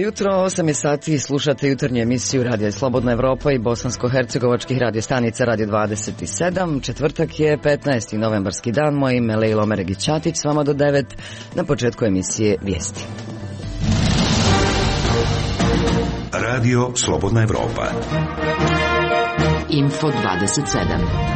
jutro, 8 je sati, slušate jutarnju emisiju Radija Slobodna Evropa i bosansko-hercegovačkih radiostanica Radio 27. Četvrtak je 15. novembarski dan, moje ime Lejlo Meregić-Ćatić, s vama do 9, na početku emisije Vijesti. Radio Slobodna Evropa. Info 27.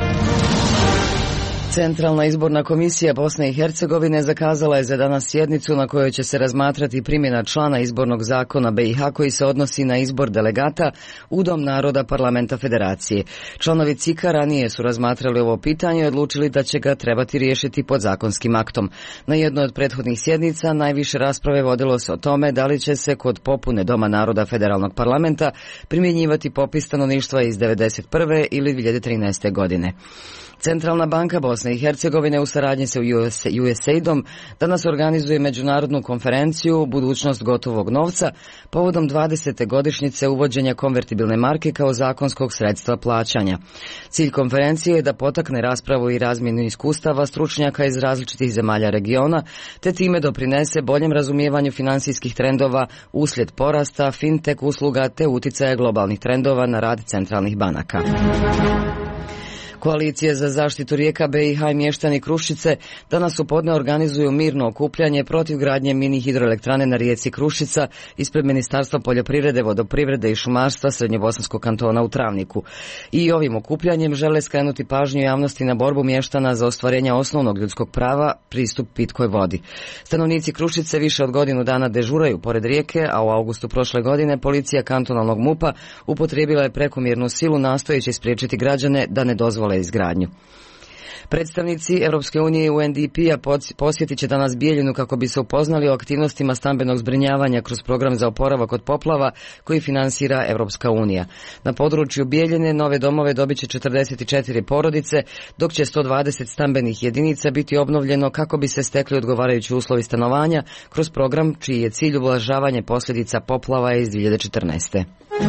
Centralna izborna komisija Bosne i Hercegovine zakazala je za danas sjednicu na kojoj će se razmatrati primjena člana izbornog zakona BiH koji se odnosi na izbor delegata u Dom naroda Parlamenta Federacije. Članovi CIK-a ranije su razmatrali ovo pitanje i odlučili da će ga trebati riješiti podzakonskim aktom. Na jednoj od prethodnih sjednica najviše rasprave vodilo se o tome da li će se kod popune Doma naroda Federalnog parlamenta primjenjivati popis stanovništva iz 1991. ili 2013. godine. Centralna banka Bosne i Hercegovine u saradnji sa USAID-om danas organizuje međunarodnu konferenciju Budućnost gotovog novca povodom 20. godišnjice uvođenja konvertibilne marke kao zakonskog sredstva plaćanja. Cilj konferencije je da potakne raspravu i razmjenu iskustava stručnjaka iz različitih zemalja regiona, te time doprinese boljem razumijevanju finansijskih trendova uslijed porasta fintech usluga te uticaja globalnih trendova na rad centralnih banaka. Koalicije za zaštitu rijeka BiH i mještani Kruščice danas u podne organizuju mirno okupljanje protiv gradnje mini hidroelektrane na rijeci Kruščica ispred Ministarstva poljoprivrede, vodoprivrede i šumarstva Srednjobosanskog kantona u Travniku. I ovim okupljanjem žele skrenuti pažnju javnosti na borbu mještana za ostvarenje osnovnog ljudskog prava, pristup pitkoj vodi. Stanovnici Kruščice više od godinu dana dežuraju pored rijeke, a u augustu prošle godine policija kantonalnog MUP-a upotrijebila je prekomjernu silu nastojeći spriječiti građane da ne dozvole izgradnju. Predstavnici Europske unije i UNDP-a posjetit će danas Bijeljinu kako bi se upoznali o aktivnostima stambenog zbrinjavanja kroz program za oporavak od poplava koji finansira Europska unija. Na području Bijeljine nove domove dobit će 44 porodice, dok će 120 stambenih jedinica biti obnovljeno kako bi se stekli odgovarajući uslovi stanovanja kroz program čiji je cilj ublažavanje posljedica poplava iz 2014.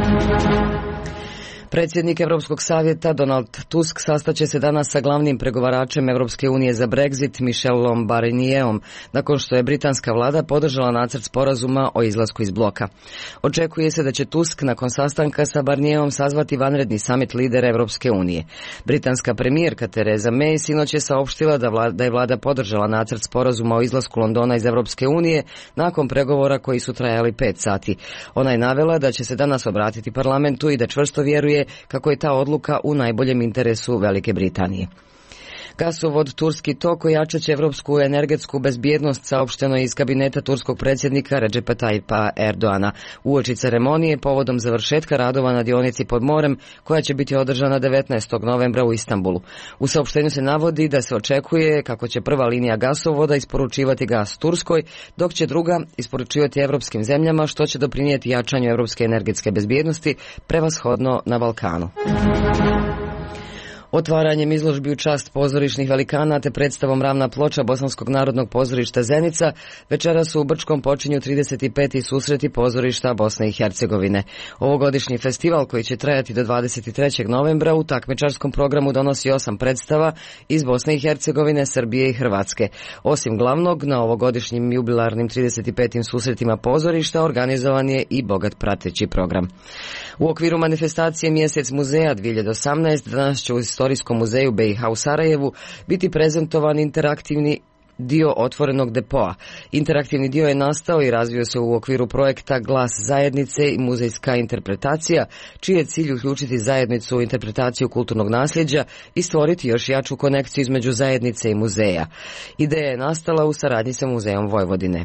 Predsjednik Europskog savjeta Donald Tusk sastaće se danas sa glavnim pregovaračem Europske unije za Brexit Michelom Barnierom nakon što je britanska vlada podržala nacrt sporazuma o izlasku iz bloka. Očekuje se da će Tusk nakon sastanka sa Barnierom sazvati vanredni samit lidera Europske unije. Britanska premijerka Theresa May sinoć je saopštila da je vlada podržala nacrt sporazuma o izlasku Londona iz Europske unije nakon pregovora koji su trajali 5 sati. Ona je navela da će se danas obratiti parlamentu i da čvrsto vjeruje kako je ta odluka u najboljem interesu Velike Britanije. Gasovod Turski tok ojačat će evropsku energetsku bezbjednost, saopšteno je iz kabineta turskog predsjednika Recepa Tayyipa Erdoana uoči ceremonije povodom završetka radova na dionici pod morem koja će biti održana 19. novembra u Istanbulu. U saopštenju se navodi da se očekuje kako će prva linija gasovoda isporučivati gas Turskoj, dok će druga isporučivati evropskim zemljama, što će doprinijeti jačanju evropske energetske bezbjednosti, prevashodno na Balkanu. Otvaranjem izložbi u čast pozorišnih velikana te predstavom Ravna ploča Bosanskog narodnog pozorišta Zenica večeras u Brčkom počinju 35. susreti pozorišta Bosne i Hercegovine. Ovogodišnji festival koji će trajati do 23. novembra u takmičarskom programu donosi 8 predstava iz Bosne i Hercegovine, Srbije i Hrvatske. Osim glavnog, na ovogodišnjim jubilarnim 35. susretima pozorišta organizovan je i bogat prateći program. U okviru manifestacije Mjesec muzeja 2018 danas će u Istorijskom muzeju BiH u Sarajevu biti prezentovan interaktivni dio otvorenog depoa. Interaktivni dio je nastao i razvio se u okviru projekta Glas zajednice i muzejska interpretacija, čiji je cilj uključiti zajednicu u interpretaciju kulturnog nasljeđa i stvoriti još jaču konekciju između zajednice i muzeja. Ideja je nastala u saradnji sa Muzejom Vojvodine.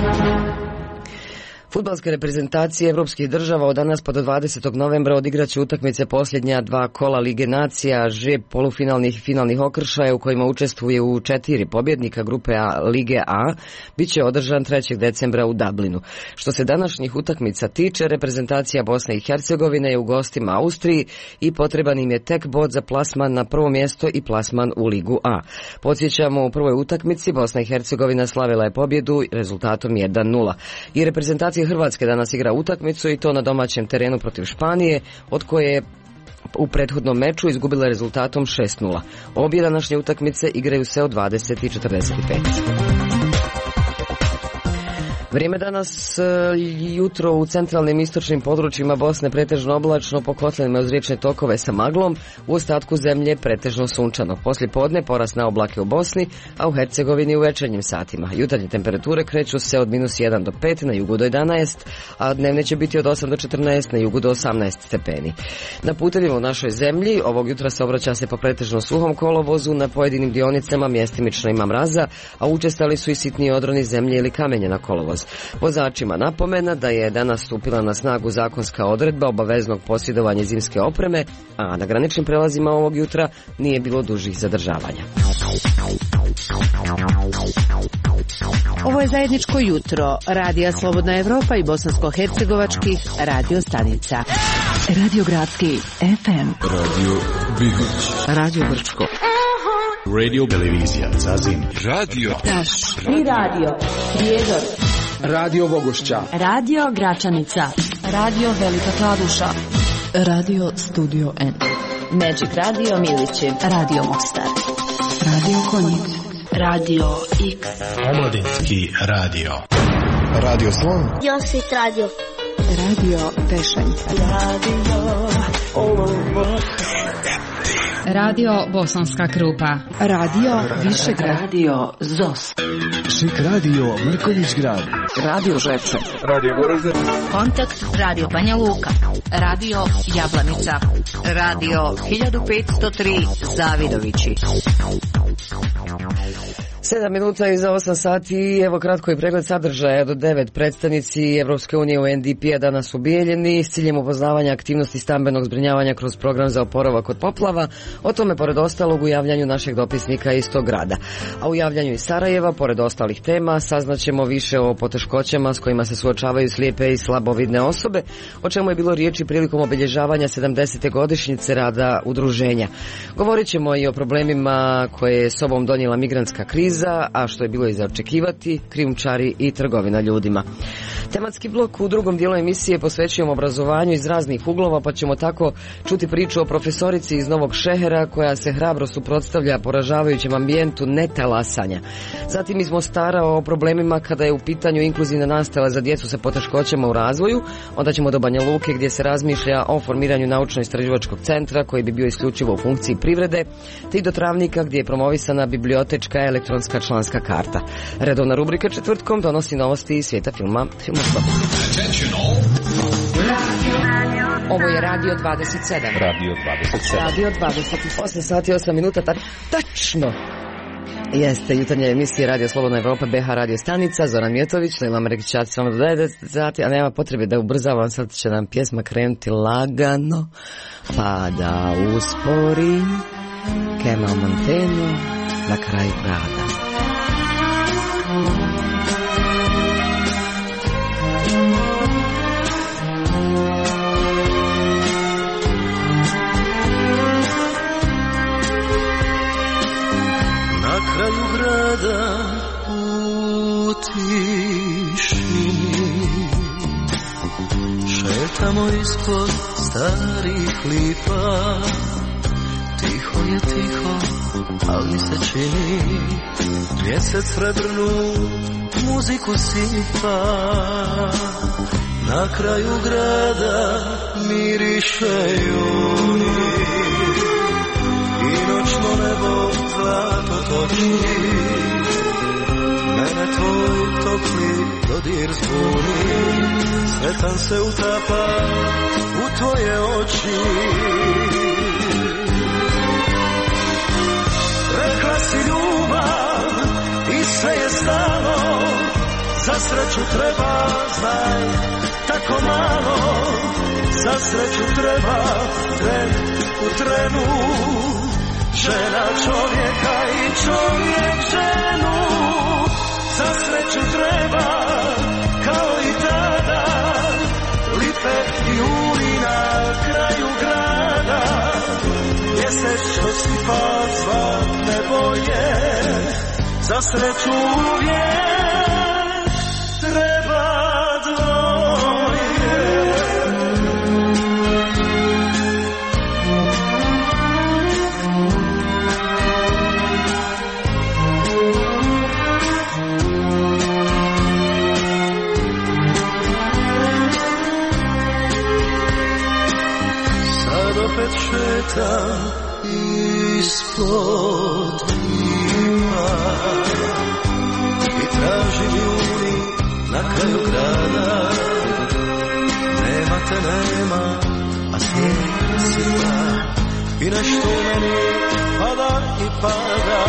Fudbalske reprezentacije evropskih država od danas pa do 20. novembra odigraće utakmice posljednja 2 kola Lige nacija, žreb polufinalnih i finalnih okršaja u kojima učestvuje u 4 pobjednika grupe A Lige A, bit će održan 3. decembra u Dublinu. Što se današnjih utakmica tiče, reprezentacija Bosne i Hercegovine je u gostima Austriji i potreban im je tek bod za plasman na prvo mjesto i plasman u Ligu A. Podsjećamo, u prvoj utakmici Bosna i Hercegovina slavila je pobjedu rezultatom 1-0. I reprezentacija Hrvatske danas igra utakmicu i to na domaćem terenu protiv Španije, od koje je u prethodnom meču izgubila rezultatom 6-0. Obje današnje utakmice igraju se od 20:45. Vrijeme danas jutro u centralnim istočnim područjima Bosne pretežno oblačno, po kotlinama uz riječne tokove sa maglom, u ostatku zemlje pretežno sunčano. Poslijepodne porast na oblake u Bosni, a u Hercegovini u večernjim satima. Jutarnje temperature kreću se od -1 do 5, na jugu do 11, a dnevne će biti od 8 do 14, na jugu do 18 stepeni. Na putevima u našoj zemlji ovog jutra saobraća se po pretežno suhom kolovozu, na pojedinim dionicama mjestimično ima mraza, a učestali su i sitni odroni zemlje ili kamenje na kolovoz. Vozačima napomena da je danas stupila na snagu zakonska odredba obaveznog posjedovanja zimske opreme, a na graničnim prelazima ovog jutra nije bilo dužih zadržavanja. Ovo je zajedničko jutro Radija Slobodna Evropa i bosansko-hercegovačkih radio stanica. Radio Gradski FM, Radio Bihoć, Radio Brčko, Radio Televizija Zazin, Radio Taš i Radio Prijedor, Radio Vogošća, Radio Gračanica, Radio Velika Kladuša, Radio Studio N, Magic Radio Milići, Radio Mostar, Radio Konjic, Radio X, Omladinski radio, Radio Slon, Josit Radio, Radio Pešanica, Radio Bosanska Krupa, Radio Višegrad, Radio Zos, Šik Radio Mrković Grad, Radio Žepče, Radio Goražde, Kontakt Radio Banja Luka, Radio Jablanica, Radio 1503 Zavidovići. 7 minuta iza 8 sati, evo kratko i pregled sadržaja. Do 9 predstavnici Evropske unije u UNDP-a danas ubijeljeni s ciljem upoznavanja aktivnosti stambenog zbrinjavanja kroz program za oporavak od poplava. O tome, pored ostalog, u javljanju našeg dopisnika iz tog grada. A u javljanju iz Sarajeva, pored ostalih tema, saznaćemo više o poteškoćama s kojima se suočavaju slijepe i slabovidne osobe, o čemu je bilo riječi prilikom obilježavanja 70. godišnjice rada udruženja. Govorit ćemo i o problemima koje je sobom donijela migrantska kriza, a što je bilo i za očekivati, krijumčari i trgovina ljudima. Tematski blok u drugom dijelu emisije posvećujemo obrazovanju iz raznih uglova, pa ćemo tako čuti priču o profesorici iz Novog Šehera koja se hrabro suprotstavlja poražavajućem ambijentu netalasanja. Zatim iz Mostara o problemima kada je u pitanju inkluzivna nastava za djecu sa poteškoćama u razvoju. Onda ćemo do Banja Luke gdje se razmišlja o formiranju naučno-istraživačkog centra koji bi bio isključivo u funkciji privrede, te i do Travnika gdje je promovisana bibliotečka elektronska članska karta. Redovna rubrika četvrtkom donosi novosti iz svijeta filma Filmoskop. Ovo je Radio 27. Radio 27. Radio 27. 8 sati 8 minuta, tačno. Jeste jutarnja emisija Radio Slobodna Evropa, BH radio stanica, Zoran Mjetović, Lila Mregićac, samo do 9 sati, a nema potrebe da ubrzavam, sad će nam pjesma krenuti lagano, pa da uspori, Kemal Monteno, Na kraju grada. Na kraju grada u tišini šetamo ispod starih lipa. Tiho je tiho, ali mi se čini mjesec srebrnu muziku sipa. Na kraju grada miriše juni i noćno nebo zlato toči. Mene tvoj topli dodir zbuni, svetan se utapa u tvoje oči. Rekla si ljubav i sve je stalo, za sreću treba, znaj, tako malo. Za sreću treba tren u trenu, žena čovjeka i čovjek ženu. Za sreću treba, kao i tada, lipe i uli na kraju grada. Mjesec što sipa sva nebo je, za sreću uvijek treba dvoje. opet šetam ispod njima i tražim juni na kraju grada. Nema te, nema, a snijeg sija i nešto u meni pada i pada.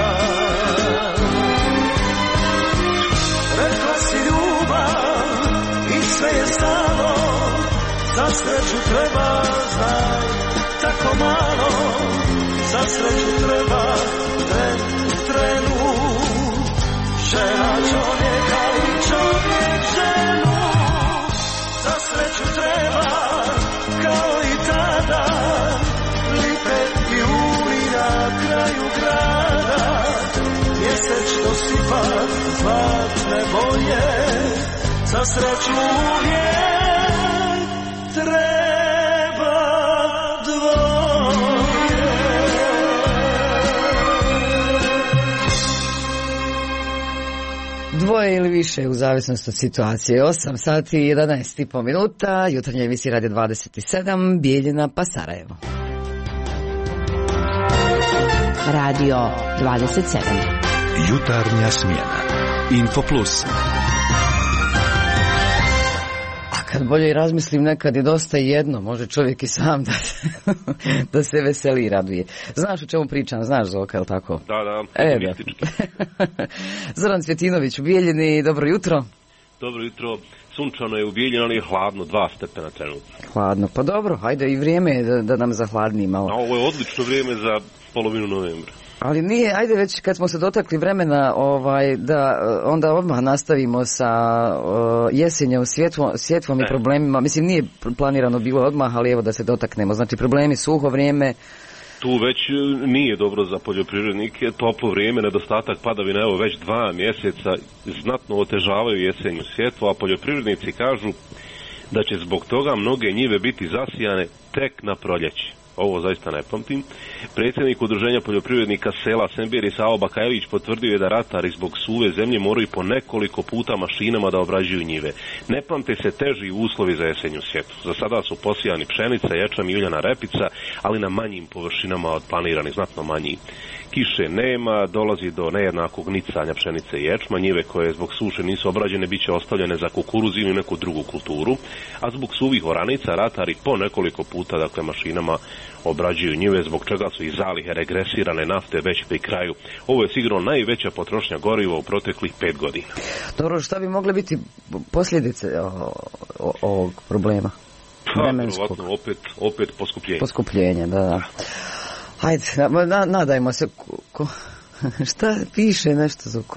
Rekla si ljubav i sve je stalo, za sreću treba, znaj, tako malo. Za sreću treba trenu, žena čovjeka i čovjek ženu. Za sreću treba, kao i tada, lipe i uli na kraju grada. Mjesec što sipa zlatne boje, za sreću uvijek treba dvoje. Dvoje ili više u zavisnosti od situacije. 8 sati i 11,5 minuta, jutarnja emisija Radio 27, Bijeljina pa Sarajevo. Radio 27. Jutarnja smjena. Info Plus. Kad bolje razmislim, nekad je dosta jedno, može čovjek i sam da se veseli i raduje. Znaš o čemu pričam, znaš Zoka, je li tako? Da. Da. Zoran Cvjetinović u Bijeljini, dobro jutro. Dobro jutro, sunčano je u Bijeljini, ali je hladno, 2 stepena trenutno. Hladno, pa dobro, hajde i vrijeme je da nam zahladni malo. A ovo je odlično vrijeme za polovinu novembra. Ali nije, ajde već kad smo se dotakli vremena, da onda odmah nastavimo sa jesenjem, sjetvom i problemima. Mislim, nije planirano bilo odmah, ali evo da se dotaknemo. Znači, problemi, suho vrijeme. Tu već nije dobro za poljoprivrednike, toplo vrijeme, nedostatak padavina, evo već 2 mjeseca znatno otežavaju jesenju sjetvu, a poljoprivrednici kažu da će zbog toga mnoge njive biti zasijane tek na proljeće. Ovo zaista ne pamtim. Predsjednik udruženja poljoprivrednika sela Sembir Savo Bakajlić potvrdio je da ratari zbog suve zemlje moraju po nekoliko puta mašinama da obrađuju njive. Ne pamte se teži uslovi za jesenju sjetvu. Za sada su posijani pšenica, ječam i uljana repica, ali na manjim površinama od planiranih, znatno manji. Kiše nema, dolazi do nejednakog nicanja pšenice i ječma, njive koje zbog suše nisu obrađene bit će ostavljene za kukuruz ili neku drugu kulturu, a zbog suvih oranica ratari po nekoliko puta, dakle, mašinama obrađuju njive, zbog čega su i zalihe regresirane nafte već pri kraju. Ovo je sigurno najveća potrošnja goriva u proteklih 5 godina. Dobro, šta bi mogle biti posljedice ovog problema? Vjerovatno opet poskupljenje. Poskupljenje, da. Hajde, nadajmo se. Šta piše nešto za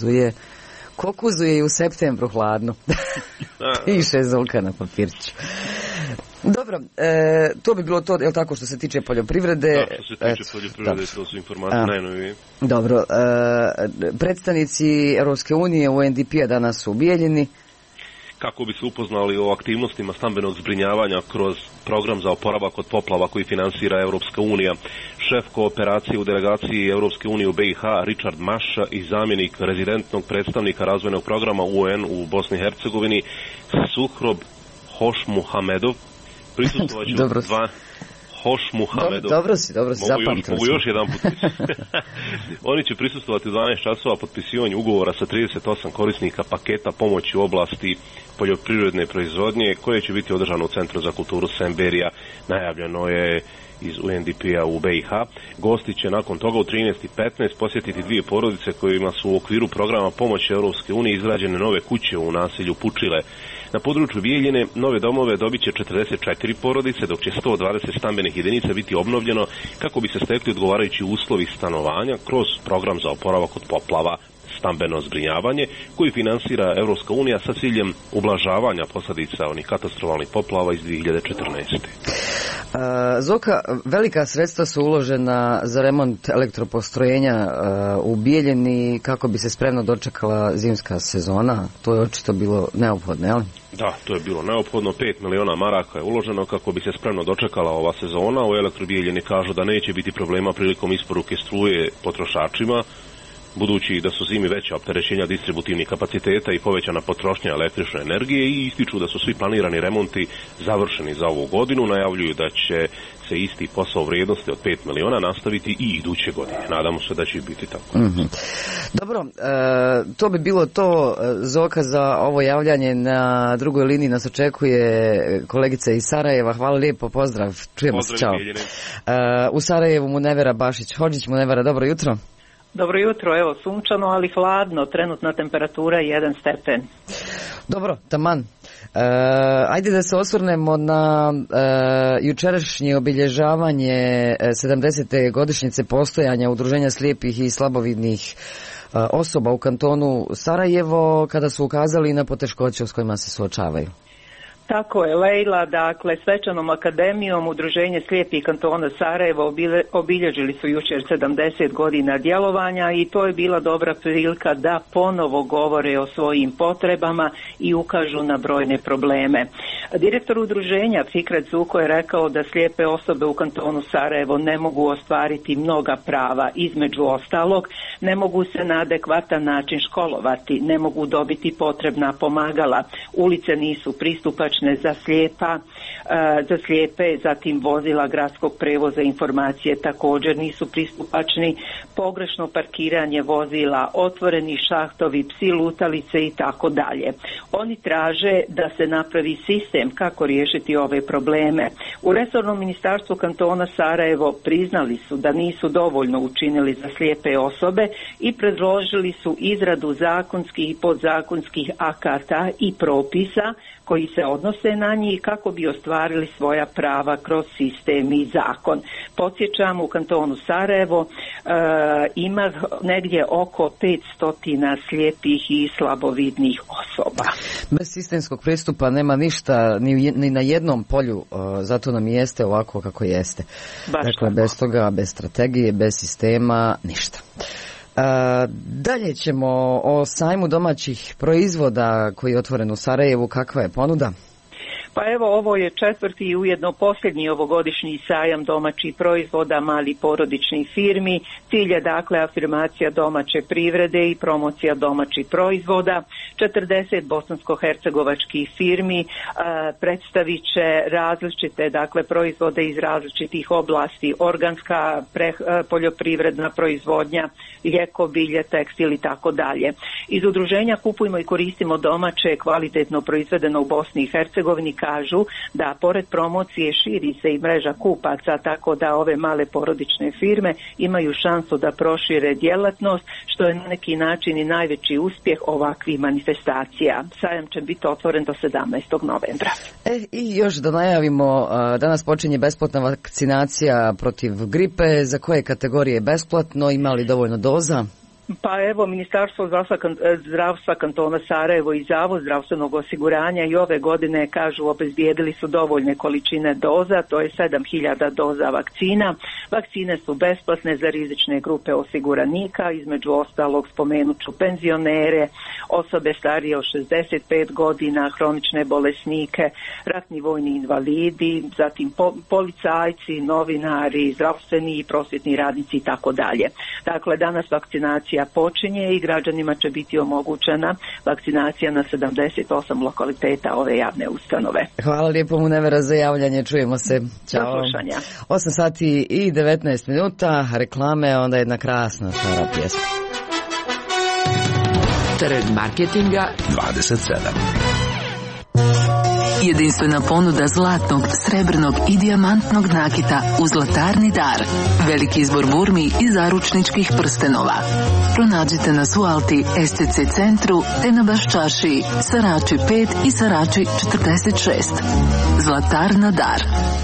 kokuzu je i u septembru hladno. Piše Zolka na papirću. Dobro, to bi bilo to, je li tako, što se tiče poljoprivrede? Da, što se tiče poljoprivrede, to su informacije najnovije. Dobro, predstavnici Europske unije UNDP-a danas su u Bijeljini. Kako bi se upoznali o aktivnostima stambenog zbrinjavanja kroz program za oporavak od poplava koji finansira Europska unija. Šef kooperacije u delegaciji Europske unije u BiH, Richard Maša, i zamjenik rezidentnog predstavnika razvojnog programa UN u Bosni i Hercegovini, Suhrob Hošmuhamedov, prisustvovaću Hošmuhamedov. Dobro si zapamtili. Mogu još jedan put. Oni će prisustvovati u 12 časova potpisivanju ugovora sa 38 korisnika paketa pomoći u oblasti poljoprivredne proizvodnje, koje će biti održano u Centru za kulturu Semberija. Najavljeno je iz UNDP-a u BiH. Gosti će nakon toga u 13:15 posjetiti 2 porodice kojima su u okviru programa pomoći Europske unije izgrađene nove kuće u naselju Pučile. Na području Bijeljine nove domove dobit će 44 porodice, dok će 120 stambenih jedinica biti obnovljeno kako bi se stekli odgovarajući uslovi stanovanja kroz program za oporavak od poplava, stambeno zbrinjavanje, koji finansira Europska unija sa ciljem ublažavanja posljedica onih katastrofalnih poplava iz 2014. Zoka, velika sredstva su uložena za remont elektropostrojenja u Bijeljini kako bi se spremno dočekala zimska sezona. To je očito bilo neophodno, je li? Da, to je bilo neophodno. 5 miliona maraka je uloženo kako bi se spremno dočekala ova sezona. U Elektrobijeljini kažu da neće biti problema prilikom isporuke struje potrošačima. budući da su zimi veća opterećenja distributivnih kapaciteta i povećana potrošnja električne energije, i ističu da su svi planirani remonti završeni za ovu godinu. Najavljuju da će se isti posao vrijednosti od 5 miliona nastaviti i iduće godine. Nadamo se da će biti tako. Dobro, to bi bilo to. Zoka, za ovo javljanje. Na drugoj liniji nas očekuje kolegica iz Sarajeva. Hvala lijepo, pozdrav, čujemo se, čao. U Sarajevu Munevera Bašić-Hodžić. Munevera, dobro jutro. Dobro jutro, evo sunčano, ali hladno, trenutna temperatura je 1 stepen. Dobro, taman. Ajde da se osvrnemo na jučerašnje obilježavanje 70. godišnjice postojanja Udruženja slijepih i slabovidnih osoba u kantonu Sarajevo, kada su ukazali na poteškoće s kojima se suočavaju. Tako je, Lejla, dakle, svečanom akademijom Udruženje slijepih kantona Sarajevo obilježili su jučer 70 godina djelovanja i to je bila dobra prilika da ponovo govore o svojim potrebama i ukažu na brojne probleme. Direktor udruženja Fikret Zuko je rekao da slijepe osobe u kantonu Sarajevo ne mogu ostvariti mnoga prava, između ostalog ne mogu se na adekvatan način školovati, ne mogu dobiti potrebna pomagala, ulice nisu pristupačne za slijepe, zatim vozila gradskog prevoza, informacije također nisu pristupačni, pogrešno parkiranje vozila, otvoreni šahtovi, psi lutalice i tako dalje. Oni traže da se napravi sistem kako riješiti ove probleme. U resornom ministarstvu kantona Sarajevo priznali su da nisu dovoljno učinili za slijepe osobe i predložili su izradu zakonskih i podzakonskih akata i propisa koji se odnose na njih kako bi ostvarili svoja prava kroz sistem i zakon. Podsjećam, u kantonu Sarajevo ima negdje oko 500 slijepih i slabovidnih osoba. Bez sistemskog pristupa nema ništa ni na jednom polju, zato nam jeste ovako kako jeste. Dakle, bez toga, bez strategije, bez sistema, ništa. Dalje ćemo o sajmu domaćih proizvoda koji je otvoren u Sarajevu. Kakva je ponuda? Pa evo, ovo je 4. i ujedno posljednji ovogodišnji sajam domaćih proizvoda malih porodičnih firmi. Cilj je dakle afirmacija domaće privrede i promocija domaćih proizvoda. 40 bosansko-hercegovačkih firmi predstavit će različite dakle proizvode iz različitih oblasti, organska, poljoprivredna proizvodnja, lijeko, bilje, tekstil i tako dalje. Iz udruženja Kupujmo i koristimo domaće, kvalitetno proizvedeno u Bosni i Hercegovini kažu da pored promocije širi se i mreža kupaca, tako da ove male porodične firme imaju šansu da prošire djelatnost, što je na neki način i najveći uspjeh ovakvih manifestacija. Sajam će biti otvoren do 17. novembra. I još da najavimo, danas počinje besplatna vakcinacija protiv gripe. Za koje kategorije je besplatno? Ima li dovoljno doza? Pa evo, Ministarstvo zdravstva kantona Sarajevo i Zavod zdravstvenog osiguranja i ove godine, kažu, obezbijedili su dovoljne količine doza, to je 7.000 doza vakcina. Vakcine su besplatne za rizične grupe osiguranika, između ostalog spomenut ću penzionere, osobe starije od 65 godina, hronične bolesnike, ratni vojni invalidi, zatim policajci, novinari, zdravstveni i prosvjetni radnici i tako dalje. Dakle, danas vakcinacija počinje i građanima će biti omogućena vakcinacija na 78 lokaliteta ove javne ustanove. Hvala lijepo, Munevera, za javljanje. Čujemo se. Ćao. Do slušanja. 8 sati i 19 minuta, reklame, onda jedna krasna stara pjesma. Trg marketinga 27. Jedinstvena ponuda zlatnog, srebrnog i dijamantnog nakita u Zlatarni dar. Veliki izbor burmi i zaručničkih prstenova. Pronađite nas u Alti, STC centru, te na Baščašiji, Sarači 5 i Sarači 46. Zlatarna dar.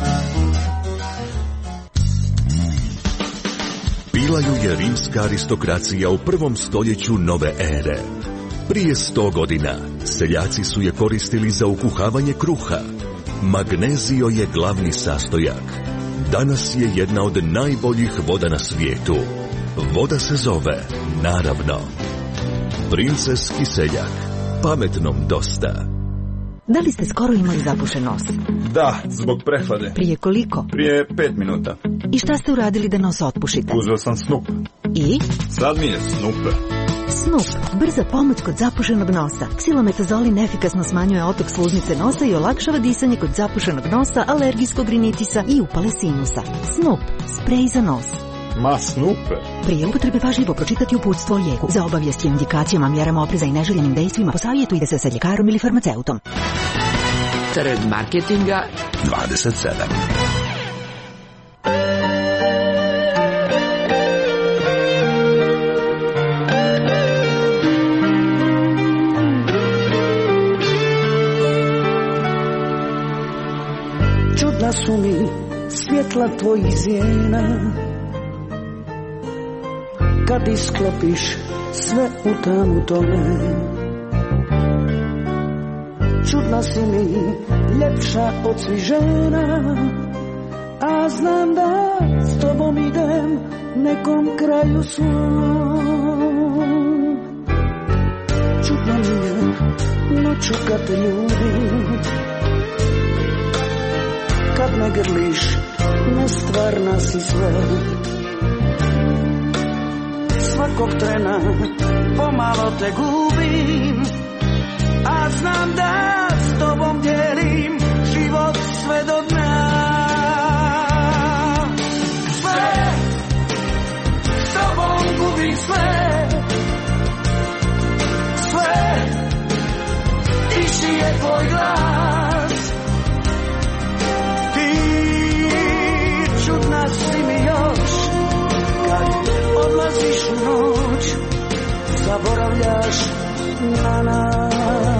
Bila ju je rimska aristokracija u 1. stoljeću nove ere. Prije 100 godina seljaci su je koristili za ukuhavanje kruha. Magnezio je glavni sastojak. Danas je jedna od najboljih voda na svijetu. Voda se zove, naravno, Princeski seljak. Pametnom dosta. Da li ste skoro imali zapušen nos? Da, zbog prehlade. Prije koliko? Prije 5 minuta. I šta ste uradili da nos otpušite? Uzeo sam snup. I Sad mi je Snooper. Snoop, brza pomoć kod zapušenog nosa. Ksilometazolin efikasno smanjuje otok sluznice nosa i olakšava disanje kod zapušenog nosa, alergijskog rinitisa i upale sinusa. Snoop, sprej za nos. Ma Snooper. Prije upotrebe pažljivo pročitati uputstvo o lijeku. Za obavijesti o indikacijama, mjerama opreza i neželjenim dejstvima posavjetujte se sa ljekarom ili farmaceutom. Trend marketinga 27. Čudna su mi svjetla tvojih zjena, kad isklopiš sve u tamu tome. Čudna si mi, ljepša od svih žena, a znam da s tobom idem nekom kraju svom. Čudno mi je noću kad te ljubim, kad me grliš, nestvarna si sve. Svakog trena pomalo te gubim, a znam da s tobom dijelim život sve do dna. Sve, s tobom gubim sve. Sve, tiši je tvoj glas. Ti, čudna si mi još, kad odlaziš u noć, zaboravljaš na nas.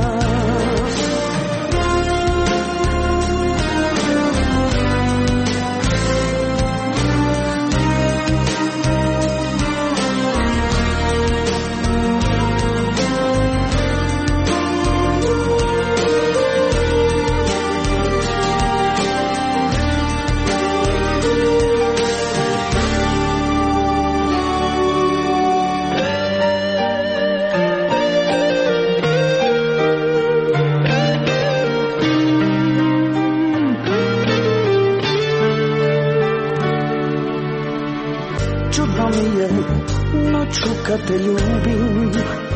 Noću kad te ljubim,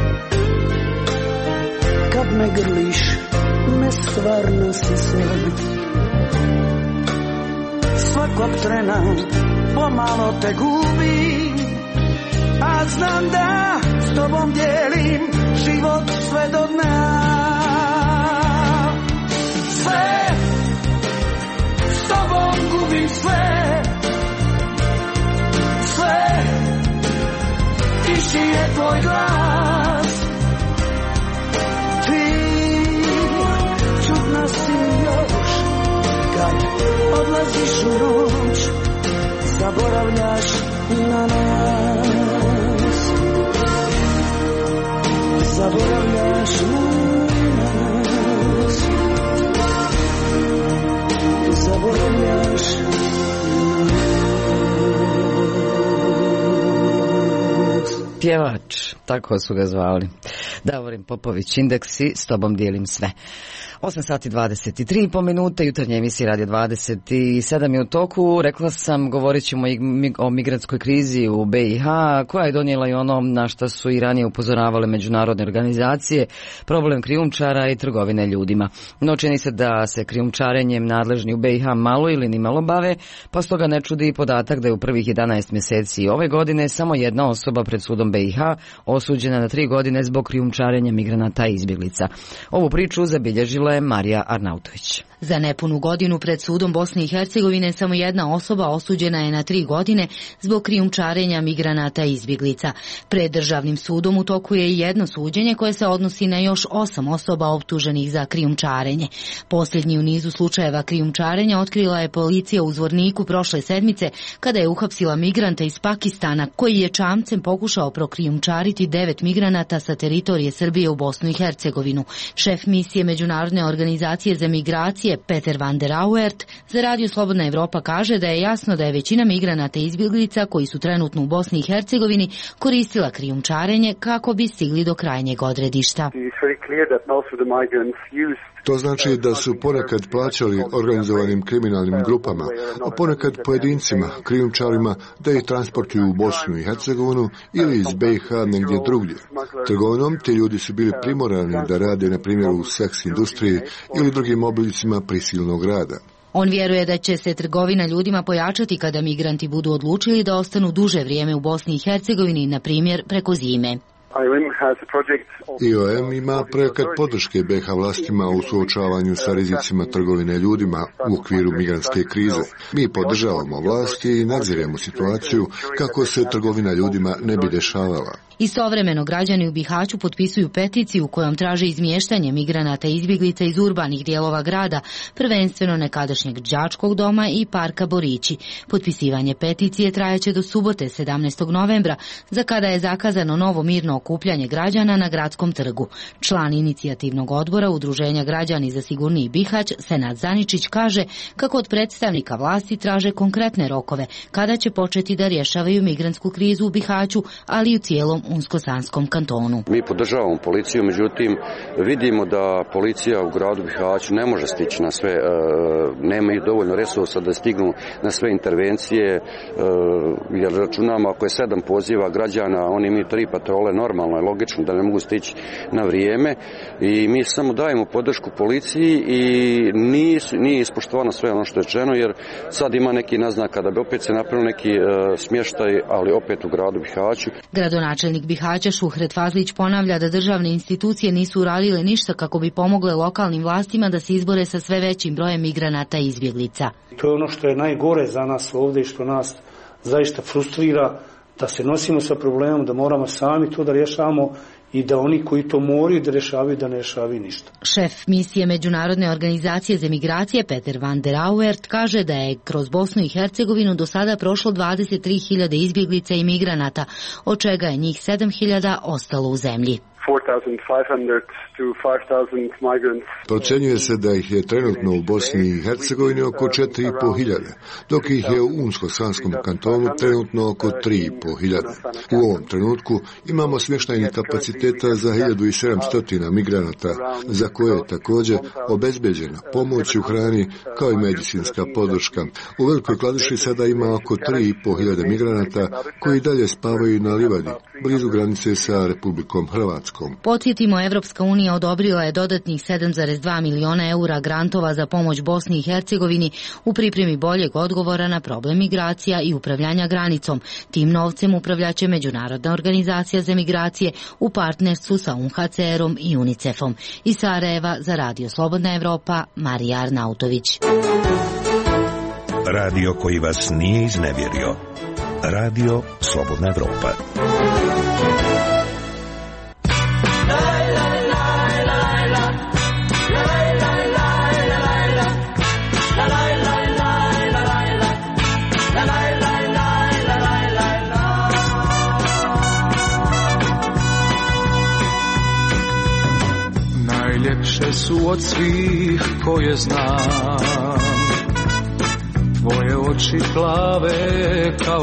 kad me grliš, nestvarna si sve. Svakog trena pomalo te gubim, a znam da s tobom dijelim život sve do dna. Sve, s tobom gubim sve. Sve, tiši je tvoj glas. Ti, čudna si još, kad odlaziš u noć, zaboravljaš na nas. Zaboravljaš na nas. Zaboravljaš na nas. Pjevač, tako su ga zvali. Davorin Popović, Indeksi, s tobom dijelim sve. 8 sati 23,5 minute, jutarnje emisije Radio 27 je u toku. Rekla sam, govorit ćemo o migrantskoj krizi u BiH, koja je donijela i ono na što su i ranije upozoravale međunarodne organizacije, problem krijumčara i trgovine ljudima. No čini se da se krijumčarenjem nadležni u BiH malo ili nimalo bave, pa stoga ne čudi i podatak da je u prvih 11 mjeseci ove godine samo jedna osoba pred sudom BiH osuđena na 3 godine zbog krijumčarenja migranata i izbjeglica. Ovu priču zabilježila je Marija Arnautović. Za nepunu godinu pred sudom Bosne i Hercegovine samo jedna osoba osuđena je na 3 godine zbog krijumčarenja migranata i izbjeglica. Pred državnim sudom u toku je i jedno suđenje koje se odnosi na još 8 osoba optuženih za krijumčarenje. Posljednji u nizu slučajeva krijumčarenja otkrila je policija u Zvorniku prošle sedmice kada je uhapsila migranta iz Pakistana koji je čamcem pokušao prokrijumčariti 9 migranata sa teritorije Srbije u Bosnu i Hercegovinu. Šef misije Međunarodne organizacije za migracije Peter van der Auert za Radio Slobodna Evropa kaže da je jasno da je većina migranata i izbjeglica koji su trenutno u Bosni i Hercegovini koristila krijumčarenje kako bi stigli do krajnjeg odredišta. To znači da su ponekad plaćali organizovanim kriminalnim grupama, a ponekad pojedincima, krijumčarima, da ih transportuju u Bosnu i Hercegovinu ili iz BiH negdje drugdje. Trgovinom ti ljudi su bili primorani da rade, na primjer, u seks industriji ili drugim oblicima prisilnog rada. On vjeruje da će se trgovina ljudima pojačati kada migranti budu odlučili da ostanu duže vrijeme u Bosni i Hercegovini, na primjer preko zime. IOM ima projekat podrške BiH vlastima u suočavanju sa rizicima trgovine ljudima u okviru migrantske krize. Mi podržavamo vlasti i nadziremo situaciju kako se trgovina ljudima ne bi dešavala. Istovremeno građani u Bihaću potpisuju peticiju kojom traže izmještanje migranata i izbjeglica iz urbanih dijelova grada, prvenstveno nekadašnjeg đačkog doma i parka Borići. Potpisivanje peticije trajaće do subote 17. novembra, za kada je zakazano novo mirno okupljanje građana na gradskom trgu. Član inicijativnog odbora Udruženja građani za sigurniji Bihać, Senad Zaničić, kaže kako od predstavnika vlasti traže konkretne rokove kada će početi da rješavaju migrantsku krizu u Bihaću, ali i u cijelom Unsko-Sanskom kantonu. Mi podržavamo policiju, međutim vidimo da policija u gradu Bihaću ne može stići na sve, nemaju dovoljno resursa da stignu na sve intervencije, jer računamo ako je 7 poziva građana, oni imaju 3 patrole, normalno je logično da ne mogu stići na vrijeme i mi samo dajemo podršku policiji i nije ispoštovano sve ono što je rečeno, jer sad ima neki naznaka da bi opet se napravio neki smještaj, ali opet u gradu Bihaću. Gradonačelnik Bihaća Šuhret Fazlić ponavlja da državne institucije nisu uradile ništa kako bi pomogle lokalnim vlastima da se izbore sa sve većim brojem migranata i izbjeglica. To je ono što je najgore za nas ovdje i što nas zaista frustrira, da se nosimo sa problemom, da moramo sami to da rješavamo i da oni koji to moraju da rješavaju, da ne rješavaju ništa. Šef misije Međunarodne organizacije za migracije Peter van der Auwert kaže da je kroz Bosnu i Hercegovinu do sada prošlo 23.000 izbjeglica i migranata, od čega je njih 7.000 ostalo u zemlji. 4,500 to 5,000 migrants. Procjenjuje se da ih je trenutno u Bosni i Hercegovini oko 4.500, dok ih je u Unsko-Sanskom kantonu trenutno oko 3.500. U ovom trenutku imamo smještajnih kapaciteta za 1.700 migranata, za koje je također obezbeđena pomoć u hrani kao i medicinska podrška. U Velikoj Kladuši sada ima oko 3.500 migranata koji dalje spavaju na livadi, blizu granice sa Republikom Hrvatskom. Podsjetimo, Evropska unija odobrila je dodatnih 7,2 miliona eura grantova za pomoć Bosni i Hercegovini u pripremi boljeg odgovora na problem migracija i upravljanja granicom. Tim novcem upravljaće Međunarodna organizacija za migracije u partnerstvu sa UNHCR-om i UNICEF-om. Iz Sarajeva za Radio Slobodna Evropa, Marija Arnautović. Radio koji vas nije iznevjerio. Radio Slobodna Evropa. Najljepše su od svih koje znam, tvoje oči plave kao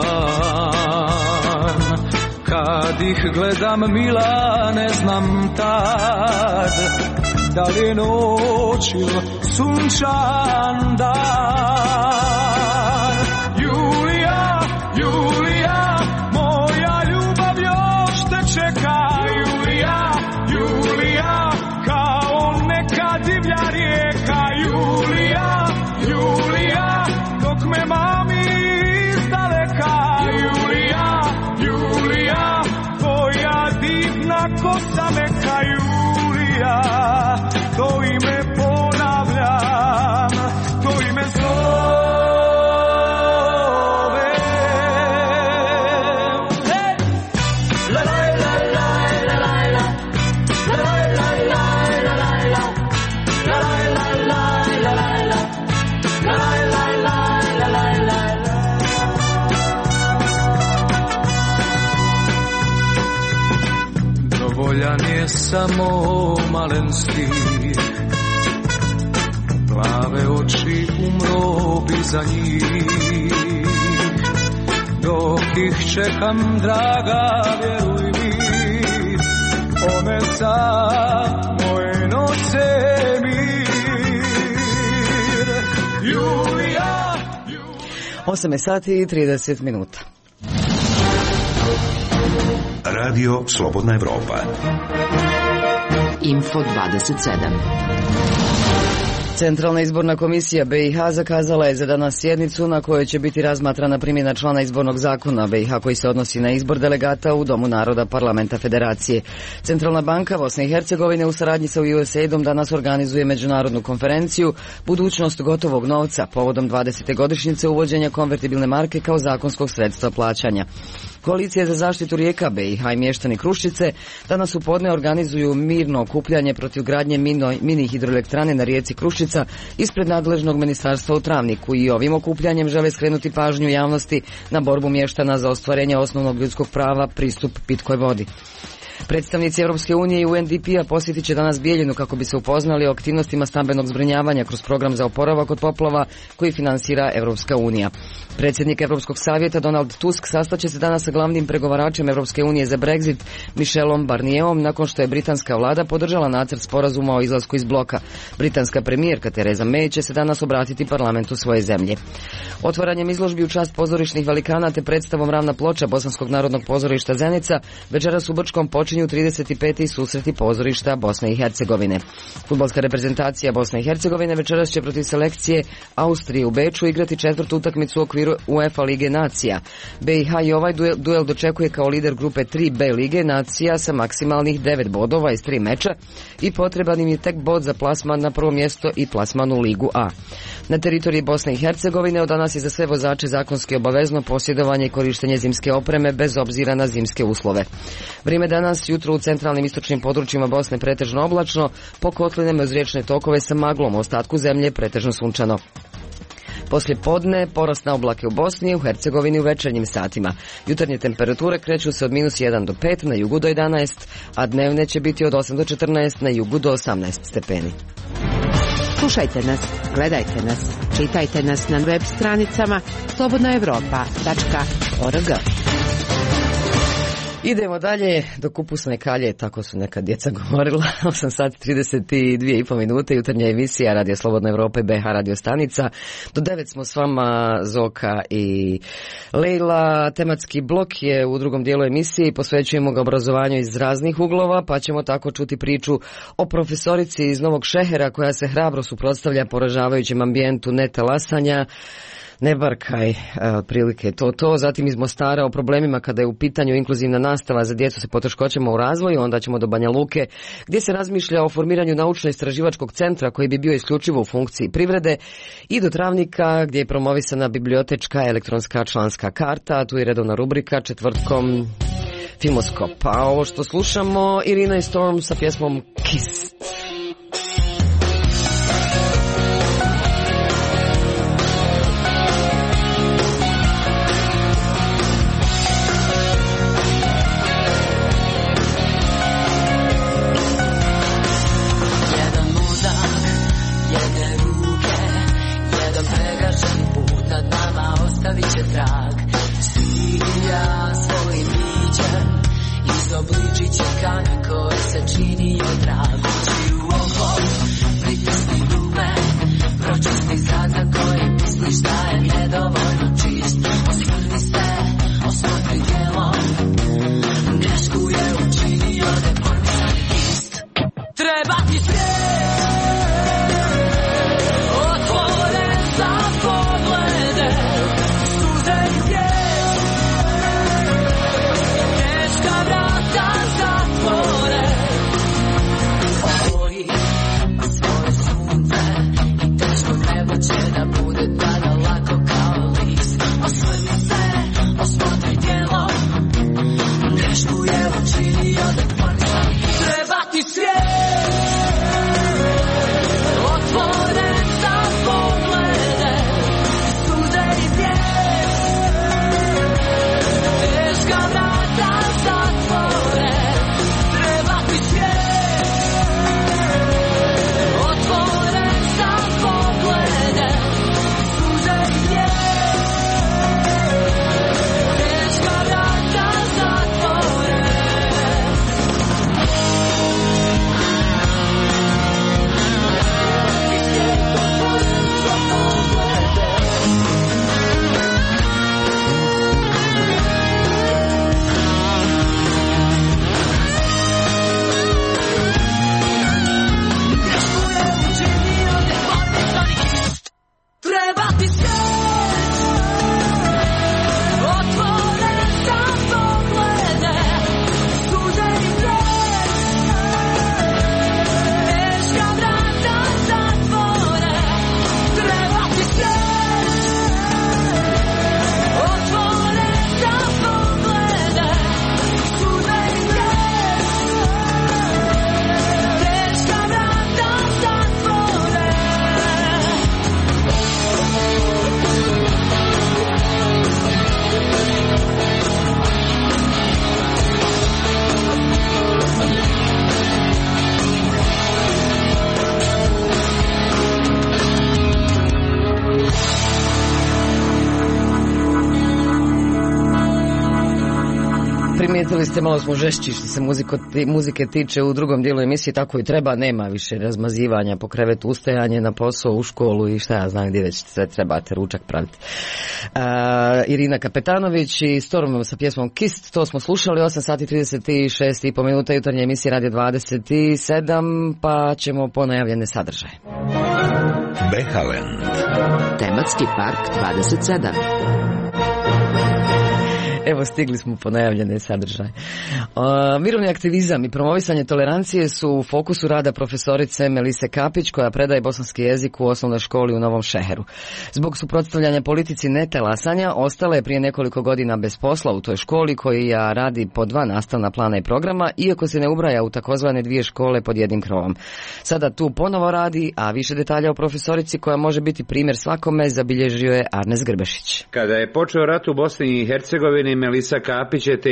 lan. Kad ih gledam mila, ne znam tad da li je noć ili sunčan dan. Julija, Julija, moja ljubav još te čeka. Julija, Julija, kao neka divlja rijeka. Julija, Julija, dok me mami izdaleka. Julija, Julija, tvoja divna kosa meka. Julija, to ime ponavljam, to ime zove. Dovoljan je samo malen stih, plave oči umro bi za njih. Dok ih čekam, draga, vjeruj mi, one samo e noće mir. Julija 8 sati i 30 minuta. Radio Slobodna Evropa. Info 27. Centralna izborna komisija BiH zakazala je za danas sjednicu na kojoj će biti razmatrana primjena člana izbornog zakona BiH koji se odnosi na izbor delegata u Domu naroda Parlamenta Federacije. Centralna banka Bosne i Hercegovine u saradnji sa USAID-om danas organizuje međunarodnu konferenciju Budućnost gotovog novca povodom 20. godišnjice uvođenja konvertibilne marke kao zakonskog sredstva plaćanja. Koalicije za zaštitu rijeka BiH i mještani Kruščice danas u podne organizuju mirno okupljanje protiv gradnje mini hidroelektrane na rijeci Kruščica ispred nadležnog ministarstva u Travniku i ovim okupljanjem žele skrenuti pažnju javnosti na borbu mještana za ostvarenje osnovnog ljudskog prava pristup pitkoj vodi. Predstavnici Europske unije i UNDP-a posjetit će danas Bijeljinu kako bi se upoznali o aktivnostima stambenog zbrinjavanja kroz program za oporavak od poplava koji finansira Europska unija. Predsjednik Europskog savjeta Donald Tusk sastaće se danas sa glavnim pregovaračem Europske unije za Brexit Michelom Barnierom nakon što je britanska vlada podržala nacrt sporazuma o izlasku iz bloka. Britanska premijerka Theresa May će se danas obratiti parlamentu svoje zemlje. Otvaranjem izložbi u čast pozorišnih velikana te predstavom Ravna ploča Bosanskog narodnog pozorišta Zenica večeras u Brčkom počinju 35. susreti pozorišta Bosne i Hercegovine. Fudbalska reprezentacija Bosne i Hercegovine večeras će protiv selekcije Austrije u Beču igrati četvrtu utakmicu u okviru UEFA Lige nacija. BiH i ovaj duel dočekuje kao lider grupe 3B Lige nacija sa maksimalnih 9 bodova iz 3 meča i potreban im je tek bod za plasman na prvo mjesto i plasman u Ligu A. Na teritoriji Bosne i Hercegovine od danas je za sve vozače zakonski obavezno posjedovanje i korištenje zimske opreme bez obzira na zimske uslove. Vrijeme danas jutro u centralnim istočnim područjima Bosne pretežno oblačno, po kotlinama uz riječne tokove sa maglom, u ostatku zemlje pretežno sunčano. Poslije podne porast na oblake u Bosni i u Hercegovini u večernjim satima. Jutarnje temperature kreću se od -1 do 5, na jugu do 11, a dnevne će biti od 8 do 14, na jugu do 18 stepeni. Slušajte nas, gledajte nas, čitajte nas na web stranicama slobodnaevropa.org. Idemo dalje do kupusne kalje, tako su neka djeca govorila. 8 sati 32,5 minute, jutarnja emisija Radio Slobodna Evropa i BiH radio stanica. Do 9 smo s vama, Zoka i Lejla. Tematski blok je u drugom dijelu emisije, posvećujemo ga obrazovanju iz raznih uglova, pa ćemo tako čuti priču o profesorici iz Novog Šehera koja se hrabro suprotstavlja poražavajućem ambijentu netalasanja. Ne barkaj, otprilike to. Zatim iz Mostara o problemima kada je u pitanju inkluzivna nastava za djecu sa poteškoćama u razvoju, onda ćemo do Banja Luke gdje se razmišlja o formiranju naučno-istraživačkog centra koji bi bio isključivo u funkciji privrede i do Travnika gdje je promovisana bibliotečka elektronska članska karta, tu je redovna rubrika četvrtkom Filmoskop. A ovo što slušamo, Irina i Storm sa pjesmom Kiss. Primijetili ste, malo smo žešći što se muzike tiče u drugom dijelu emisije, tako i treba, nema više razmazivanja po krevetu, ustajanje na posao, u školu i šta ja znam gdje već sve trebate ručak praviti. Irina Kapetanović i Storm sa pjesmom Kist, to smo slušali, 8 sati 36,5 minuta jutarnje emisije Radio 27, pa ćemo po najavljene sadržaje. Behaland. Tematski park 27. Evo, stigli smo po najavljene sadržaje. Mirovni aktivizam i promovisanje tolerancije su u fokusu rada profesorice Melise Kapić, koja predaje bosanski jezik u osnovnoj školi u Novom Šeheru. Zbog suprotstavljanja politici netalasanja, ostala je prije nekoliko godina bez posla u toj školi, koja radi po 2 nastavna plana i programa, iako se ne ubraja u takozvane 2 škole pod jednim krovom. Sada tu ponovo radi, a više detalja o profesorici, koja može biti primjer svakome, zabilježio je Arnes Grbešić. Kada je počeo rat u Bosni i Hercegovini, Melisa Kapić je te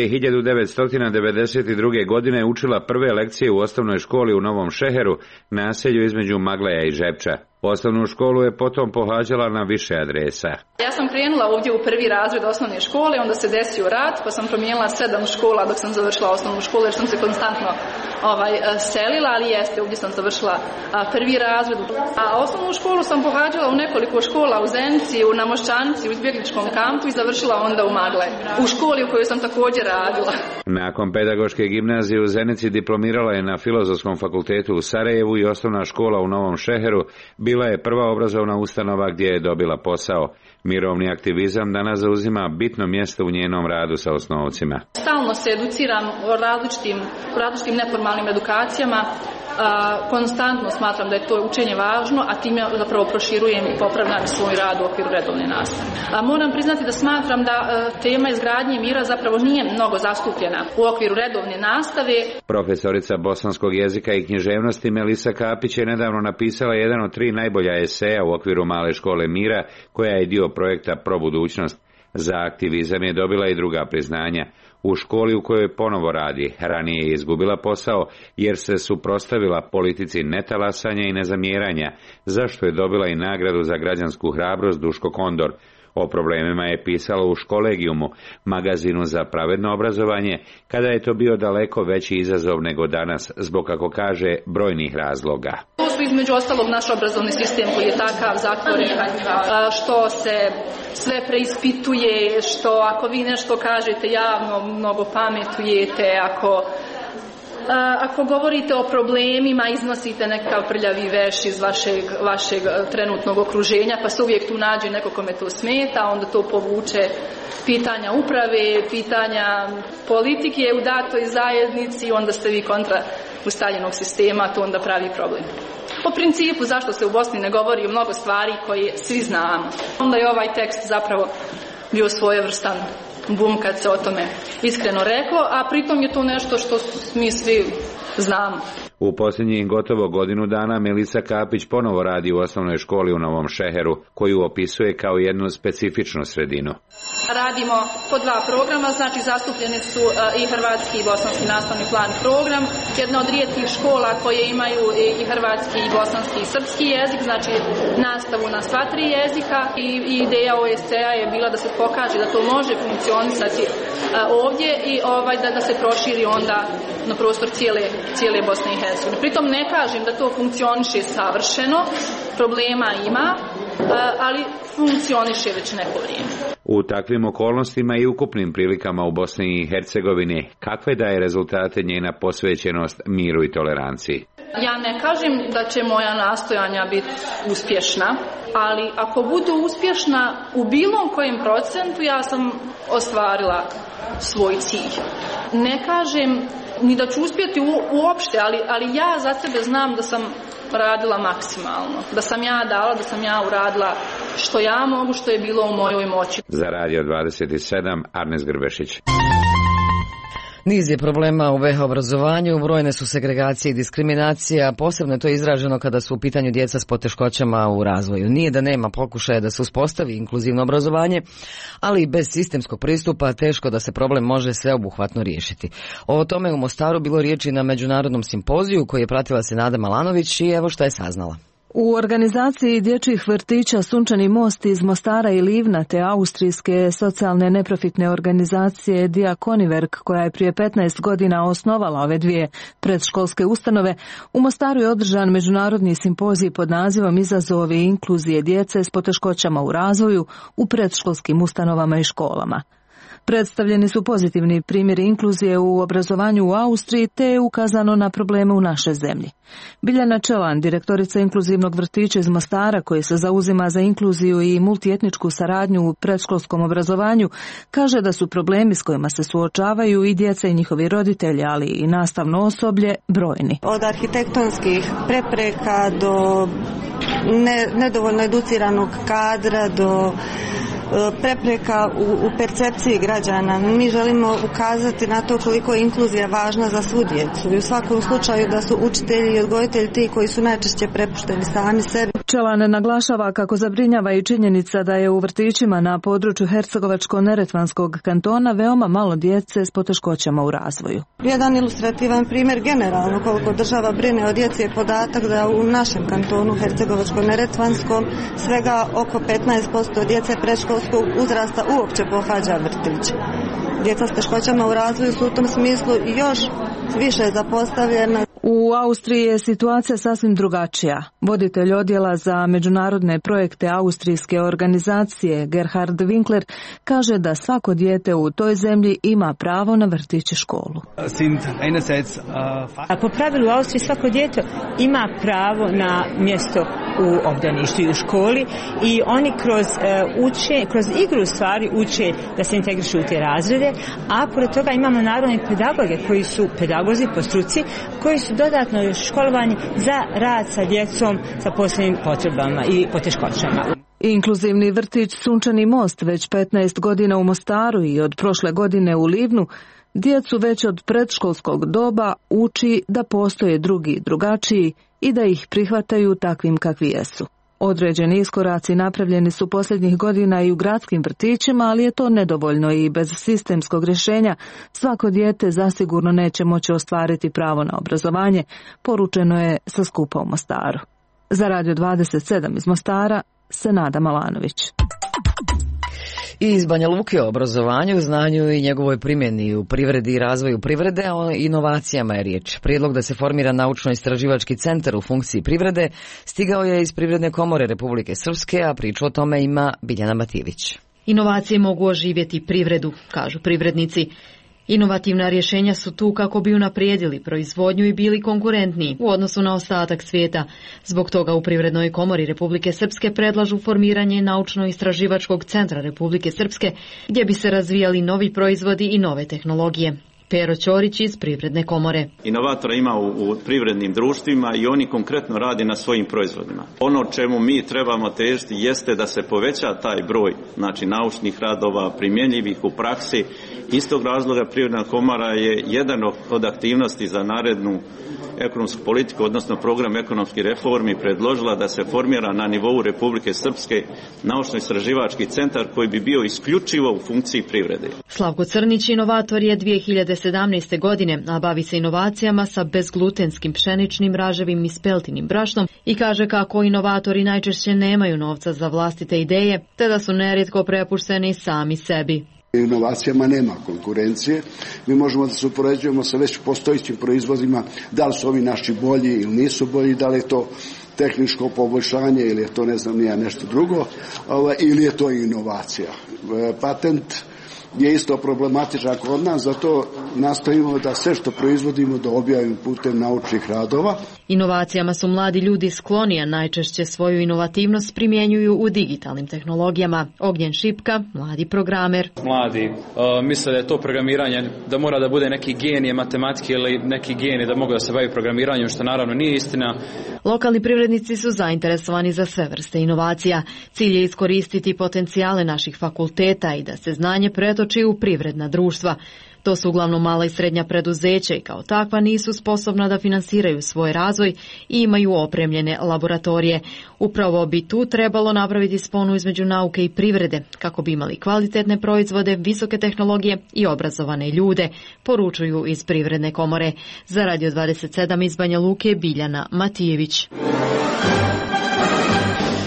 1992. godine učila prve lekcije u osnovnoj školi u Novom Šeheru, naselju između Magleja i Žepča. Osnovnu školu je potom pohađala na više adresa. Ja sam krenula ovdje u prvi razred osnovne škole, onda se desio rat, pa sam promijenila 7 škola dok sam završila osnovnu školu, jer sam se konstantno selila, ali jeste, ovdje sam završila prvi razred. A osnovnu školu sam pohađala u nekoliko škola u Zenici, na Moščanici, u izbjegličkom kampu i završila onda u Magle, u školi u kojoj sam također radila. Nakon pedagoške gimnazije u Zenici diplomirala je na Filozofskom fakultetu u Sarajevu i osnovna škola u Novom Šeheru bila je prva obrazovna ustanova gdje je dobila posao. Mirovni aktivizam danas zauzima bitno mjesto u njenom radu sa osnovcima. Stalno se educiram o različitim neformalnim edukacijama. Konstantno smatram da je to učenje važno, a time zapravo proširujem i popravljam svoj rad u okviru redovne nastave. Moram priznati da smatram da tema izgradnje mira zapravo nije mnogo zastupljena u okviru redovne nastave. Profesorica bosanskog jezika i književnosti Melisa Kapić je nedavno napisala jedan od 3 najbolja eseja u okviru Male škole mira, koja je dio projekta Pro budućnost. Za aktivizam je dobila i druga priznanja. U školi u kojoj ponovo radi, ranije je izgubila posao jer se suprotstavila politici netalasanja i nezamjeranja, zašto je dobila i nagradu za građansku hrabrost Duško Kondor. O problemima je pisala u Školegijumu, magazinu za pravedno obrazovanje, kada je to bio daleko veći izazov nego danas, zbog, kako kaže, brojnih razloga. To su između ostalog naš obrazovni sistem koji je takav zatvoren, što se sve preispituje, što ako vi nešto kažete javno, mnogo pametujete, ako govorite o problemima, iznosite nekakav prljavi veš iz vašeg trenutnog okruženja, pa se uvijek tu nađe neko kome to smeta, onda to povuče pitanja uprave, pitanja politike u datoj zajednici, onda ste vi kontra ustaljenog sistema, to onda pravi problem. Po principu zašto se u Bosni ne govori o mnogo stvari koje svi znamo. Onda je ovaj tekst zapravo bio svojevrstan bum kad se o tome iskreno reklo, a pritom je to nešto što mi svi znamo. U posljednjih gotovo godinu dana Melisa Kapić ponovo radi u osnovnoj školi u Novom Šeheru, koju opisuje kao jednu specifičnu sredinu. Radimo po 2 programa, znači zastupljeni su i hrvatski i bosanski nastavni plan program. Jedna od rijetkih škola koje imaju i hrvatski i bosanski i srpski jezik, znači nastavu na sva 3 jezika i ideja OSCE-a je bila da se pokaže da to može funkcionisati ovdje i da se proširi onda na prostor cijele Bosne i Hercegovine. Pritom ne kažem da to funkcioniše savršeno, problema ima, ali funkcioniše već neko vrijeme. U takvim okolnostima i ukupnim prilikama u Bosni i Hercegovini, kakve daje rezultate njena posvećenost miru i toleranciji? Ja ne kažem da će moja nastojanja biti uspješna, ali ako budu uspješna u bilo kojem procentu, ja sam ostvarila svoj cilj. Ne kažem ni da ću uspjeti uopšte, ali ja za sebe znam da sam radila maksimalno, da sam ja dala, da sam ja uradila što ja mogu, što je bilo u mojoj moći. Za Radio 27, Arnes Grbešić. Niz je problema u VH obrazovanju, brojne su segregacije i diskriminacija, posebno je to izraženo kada su u pitanju djeca s poteškoćama u razvoju. Nije da nema pokušaja da se uspostavi inkluzivno obrazovanje, ali bez sistemskog pristupa teško da se problem može sveobuhvatno riješiti. O tome je u Mostaru bilo riječi na međunarodnom simpoziju koji je pratila Senada Malanović i evo šta je saznala. U organizaciji dječjih vrtića Sunčani most iz Mostara i Livna te austrijske socijalne neprofitne organizacije Diakoniverk, koja je prije 15 godina osnovala ove dvije predškolske ustanove, u Mostaru je održan međunarodni simpozij pod nazivom Izazovi inkluzije djece s poteškoćama u razvoju u predškolskim ustanovama i školama. Predstavljeni su pozitivni primjeri inkluzije u obrazovanju u Austriji te je ukazano na probleme u našoj zemlji. Biljana Čelan, direktorica inkluzivnog vrtića iz Mostara koji se zauzima za inkluziju i multietničku saradnju u predškolskom obrazovanju, kaže da su problemi s kojima se suočavaju i djeca i njihovi roditelji, ali i nastavno osoblje, brojni. Od arhitektonskih prepreka do nedovoljno educiranog kadra, do prepreka u percepciji građana. Mi želimo ukazati na to koliko je inkluzija važna za svu djecu i u svakom slučaju da su učitelji i odgojitelji ti koji su najčešće prepušteni sami sebi. Čelan naglašava kako zabrinjava i činjenica da je u vrtićima na području Hercegovačko-neretvanskog kantona veoma malo djece s poteškoćama u razvoju. Jedan ilustrativan primjer generalno koliko država brine o djeci je podatak da u našem kantonu Hercegovačko-neretvanskom svega oko 15% djece predškolskog uzrasta uopće pohađa vrtić. Djeca s teškoćama u razvoju su u tom smislu još više zapostavljena. U Austriji je situacija sasvim drugačija. Voditelj odjela za međunarodne projekte austrijske organizacije Gerhard Winkler kaže da svako dijete u toj zemlji ima pravo na vrtić i školu. Po pravilu u Austriji svako dijete ima pravo na mjesto u obdaništu i u školi i oni kroz igru stvari uče da se integrišu u te razrede, a pored toga imamo naravno i pedagoge koji su pedagozi po struci, koji su dodatno još školovani za rad sa djecom sa posebnim potrebama i poteškoćama. Inkluzivni vrtić Sunčani most već 15 godina u Mostaru i od prošle godine u Livnu djecu već od predškolskog doba uči da postoje drugi i drugačiji i da ih prihvataju takvim kakvi jesu. Određeni iskoraci napravljeni su posljednjih godina i u gradskim vrtićima, ali je to nedovoljno i bez sistemskog rješenja svako dijete zasigurno neće moći ostvariti pravo na obrazovanje, poručeno je sa skupa u Mostaru. Za Radio 27 iz Mostara, Senada Malanović. I iz Banja Luke o obrazovanju, znanju i njegovoj primjeni u privredi i razvoju privrede, a o inovacijama je riječ. Prijedlog da se formira naučno-istraživački centar u funkciji privrede stigao je iz Privredne komore Republike Srpske, a priču o tome ima Biljana Matijević. Inovacije mogu oživjeti privredu, kažu privrednici. Inovativna rješenja su tu kako bi unaprijedili proizvodnju i bili konkurentniji u odnosu na ostatak svijeta. Zbog toga u Privrednoj komori Republike Srpske predlažu formiranje naučno-istraživačkog centra Republike Srpske gdje bi se razvijali novi proizvodi i nove tehnologije. Pero Ćorić iz Privredne komore. Inovatora ima u privrednim društvima i oni konkretno rade na svojim proizvodima. Ono čemu mi trebamo težiti jeste da se poveća taj broj, znači naučnih radova primjenjivih u praksi. Iz tog razloga Privredna komora je jedan od aktivnosti za narednu ekonomsku politiku, odnosno program ekonomskih reformi, predložila da se formira na nivou Republike Srpske naučno-istraživački centar koji bi bio isključivo u funkciji privrede. Slavko Crnić, inovator, je 2017. godine, a bavi se inovacijama sa bezglutenskim pšeničnim, raževim i speltinim brašnom i kaže kako inovatori najčešće nemaju novca za vlastite ideje, te da su nerijetko prepušteni sami sebi. Inovacijama nema konkurencije. Mi možemo da se upoređujemo sa već postojećim proizvodima, da li su ovi naši bolji ili nisu bolji, da li je to tehničko poboljšanje ili je to nešto drugo, ili je to inovacija. Patent je isto problematičan kod nas, zato nastojimo da sve što proizvodimo da objavimo putem naučnih radova. Inovacijama su mladi ljudi skloni, a najčešće svoju inovativnost primjenjuju u digitalnim tehnologijama. Ognjen Šipka, mladi programer. Mladi misle da je to programiranje, da mora da bude neki genije matematike ili neki genije da mogu da se bavi programiranjem, što naravno nije istina. Lokalni privrednici su zainteresovani za sve vrste inovacija. Cilj je iskoristiti potencijale naših fakulteta i da se znanje pretoči u privredna društva. To su uglavnom mala i srednja preduzeća i kao takva nisu sposobna da finansiraju svoj razvoj i imaju opremljene laboratorije. Upravo bi tu trebalo napraviti sponu između nauke i privrede kako bi imali kvalitetne proizvode, visoke tehnologije i obrazovane ljude, poručuju iz Privredne komore. Za Radio 27 iz Banja Luke, Biljana Matijević.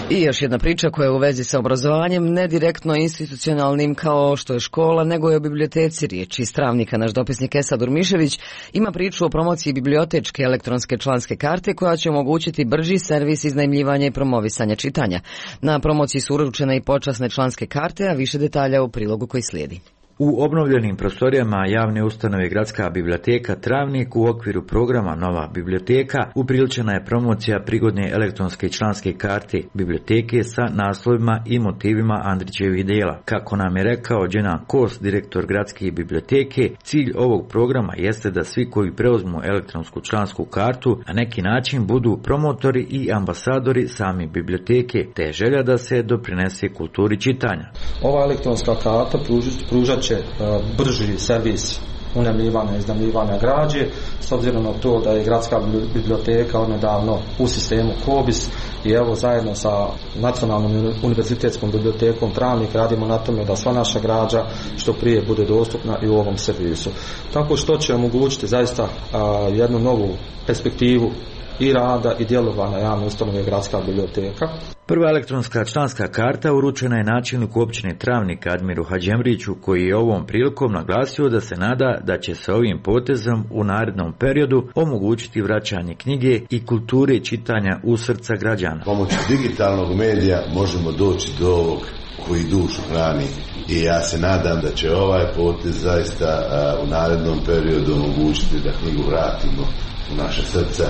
I još jedna priča koja je u vezi sa obrazovanjem, ne direktno institucionalnim kao što je škola, nego je o biblioteci riječ. Iz Travnika naš dopisnik Esad Urmišević ima priču o promociji bibliotečke elektronske članske karte koja će omogućiti brži servis iznajmljivanja i promovisanja čitanja. Na promociji su uručene i počasne članske karte, a više detalja u prilogu koji slijedi. U obnovljenim prostorijama javne ustanove Gradska biblioteka Travnik u okviru programa Nova biblioteka upriličena je promocija prigodne elektronske članske karte biblioteke sa naslovima i motivima Andrićevih djela. Kako nam je rekao Dženan Kos, direktor Gradske biblioteke, cilj ovog programa jeste da svi koji preuzmu elektronsku člansku kartu na neki način budu promotori i ambasadori same biblioteke, te je želja da se doprinese kulturi čitanja. Ova elektronska karta pružat će brži servis unajmljivanja i iznajmljivanja građe, s obzirom na to da je Gradska biblioteka odnedavno u sistemu KOBIS i evo zajedno sa Nacionalnom univerzitetskom bibliotekom Travnik radimo na tome da sva naša građa što prije bude dostupna i u ovom servisu. Tako što će omogućiti zaista jednu novu perspektivu i rada i djelovanja javne ustanove Gradska biblioteka. Prva elektronska članska karta uručena je načelniku općine Travnika Admiru Hadžemriću, koji je ovom prilikom naglasio da se nada da će se ovim potezom u narednom periodu omogućiti vraćanje knjige i kulture čitanja u srca građana. Pomoću digitalnog medija možemo doći do ovog koji dušu hrani i ja se nadam da će ovaj potez zaista u narednom periodu omogućiti da knjigu vratimo u naše srca.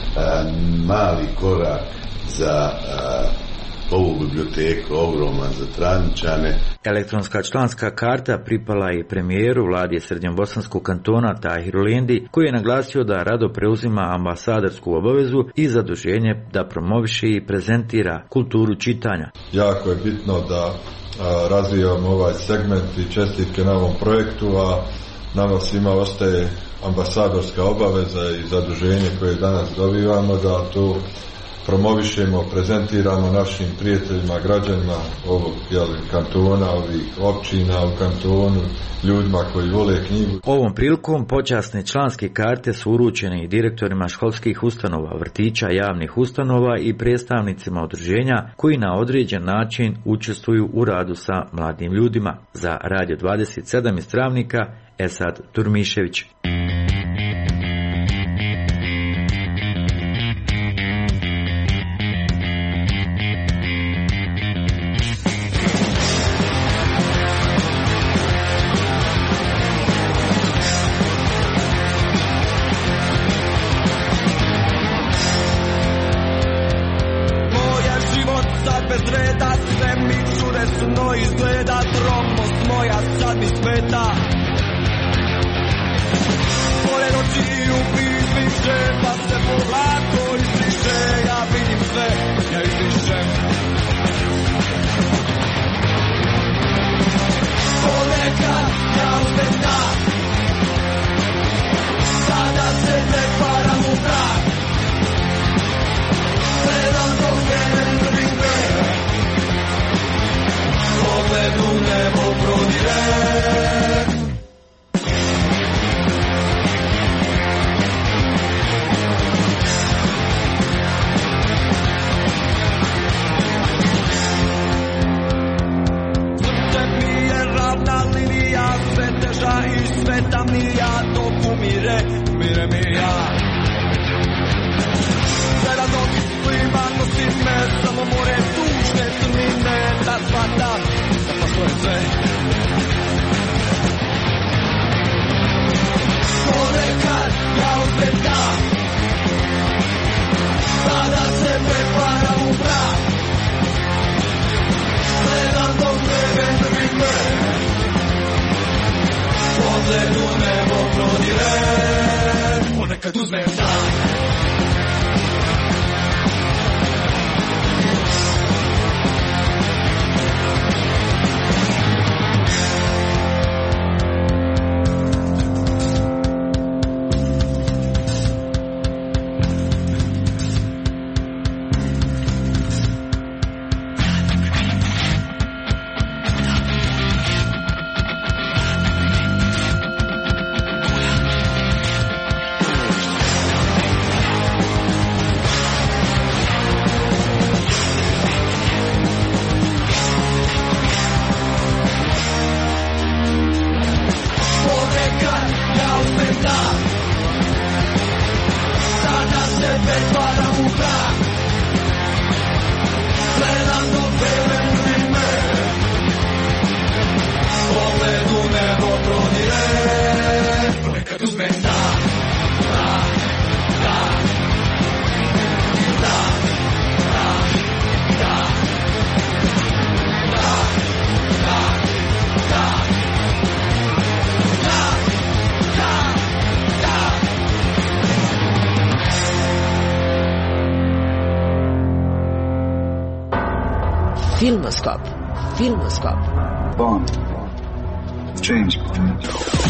Mali korak za ovu biblioteku, ogroman za Travničane. Elektronska članska karta pripala je premijeru vlade Srednjobosanskog kantona Tahiru Lendi, koji je naglasio da rado preuzima ambasadorsku obavezu i zaduženje da promoviše i prezentira kulturu čitanja. Jako je bitno da razvijamo ovaj segment i čestitke na ovom projektu, a nama svima ostaje ambasadorska obaveza i zaduženje koje danas dobivamo da to promovišemo, prezentiramo našim prijateljima, građanima ovog kantona, ovih općina u kantonu, ljudima koji vole knjigu. Ovom prilikom počasne članske karte su uručene i direktorima školskih ustanova, vrtića, javnih ustanova i predstavnicima udruženja koji na određen način učestvuju u radu sa mladim ljudima. Za Radio 27 iz Travnika, Esad Turmišević. Filmoskop. Filmoskop. Bond. James Bond.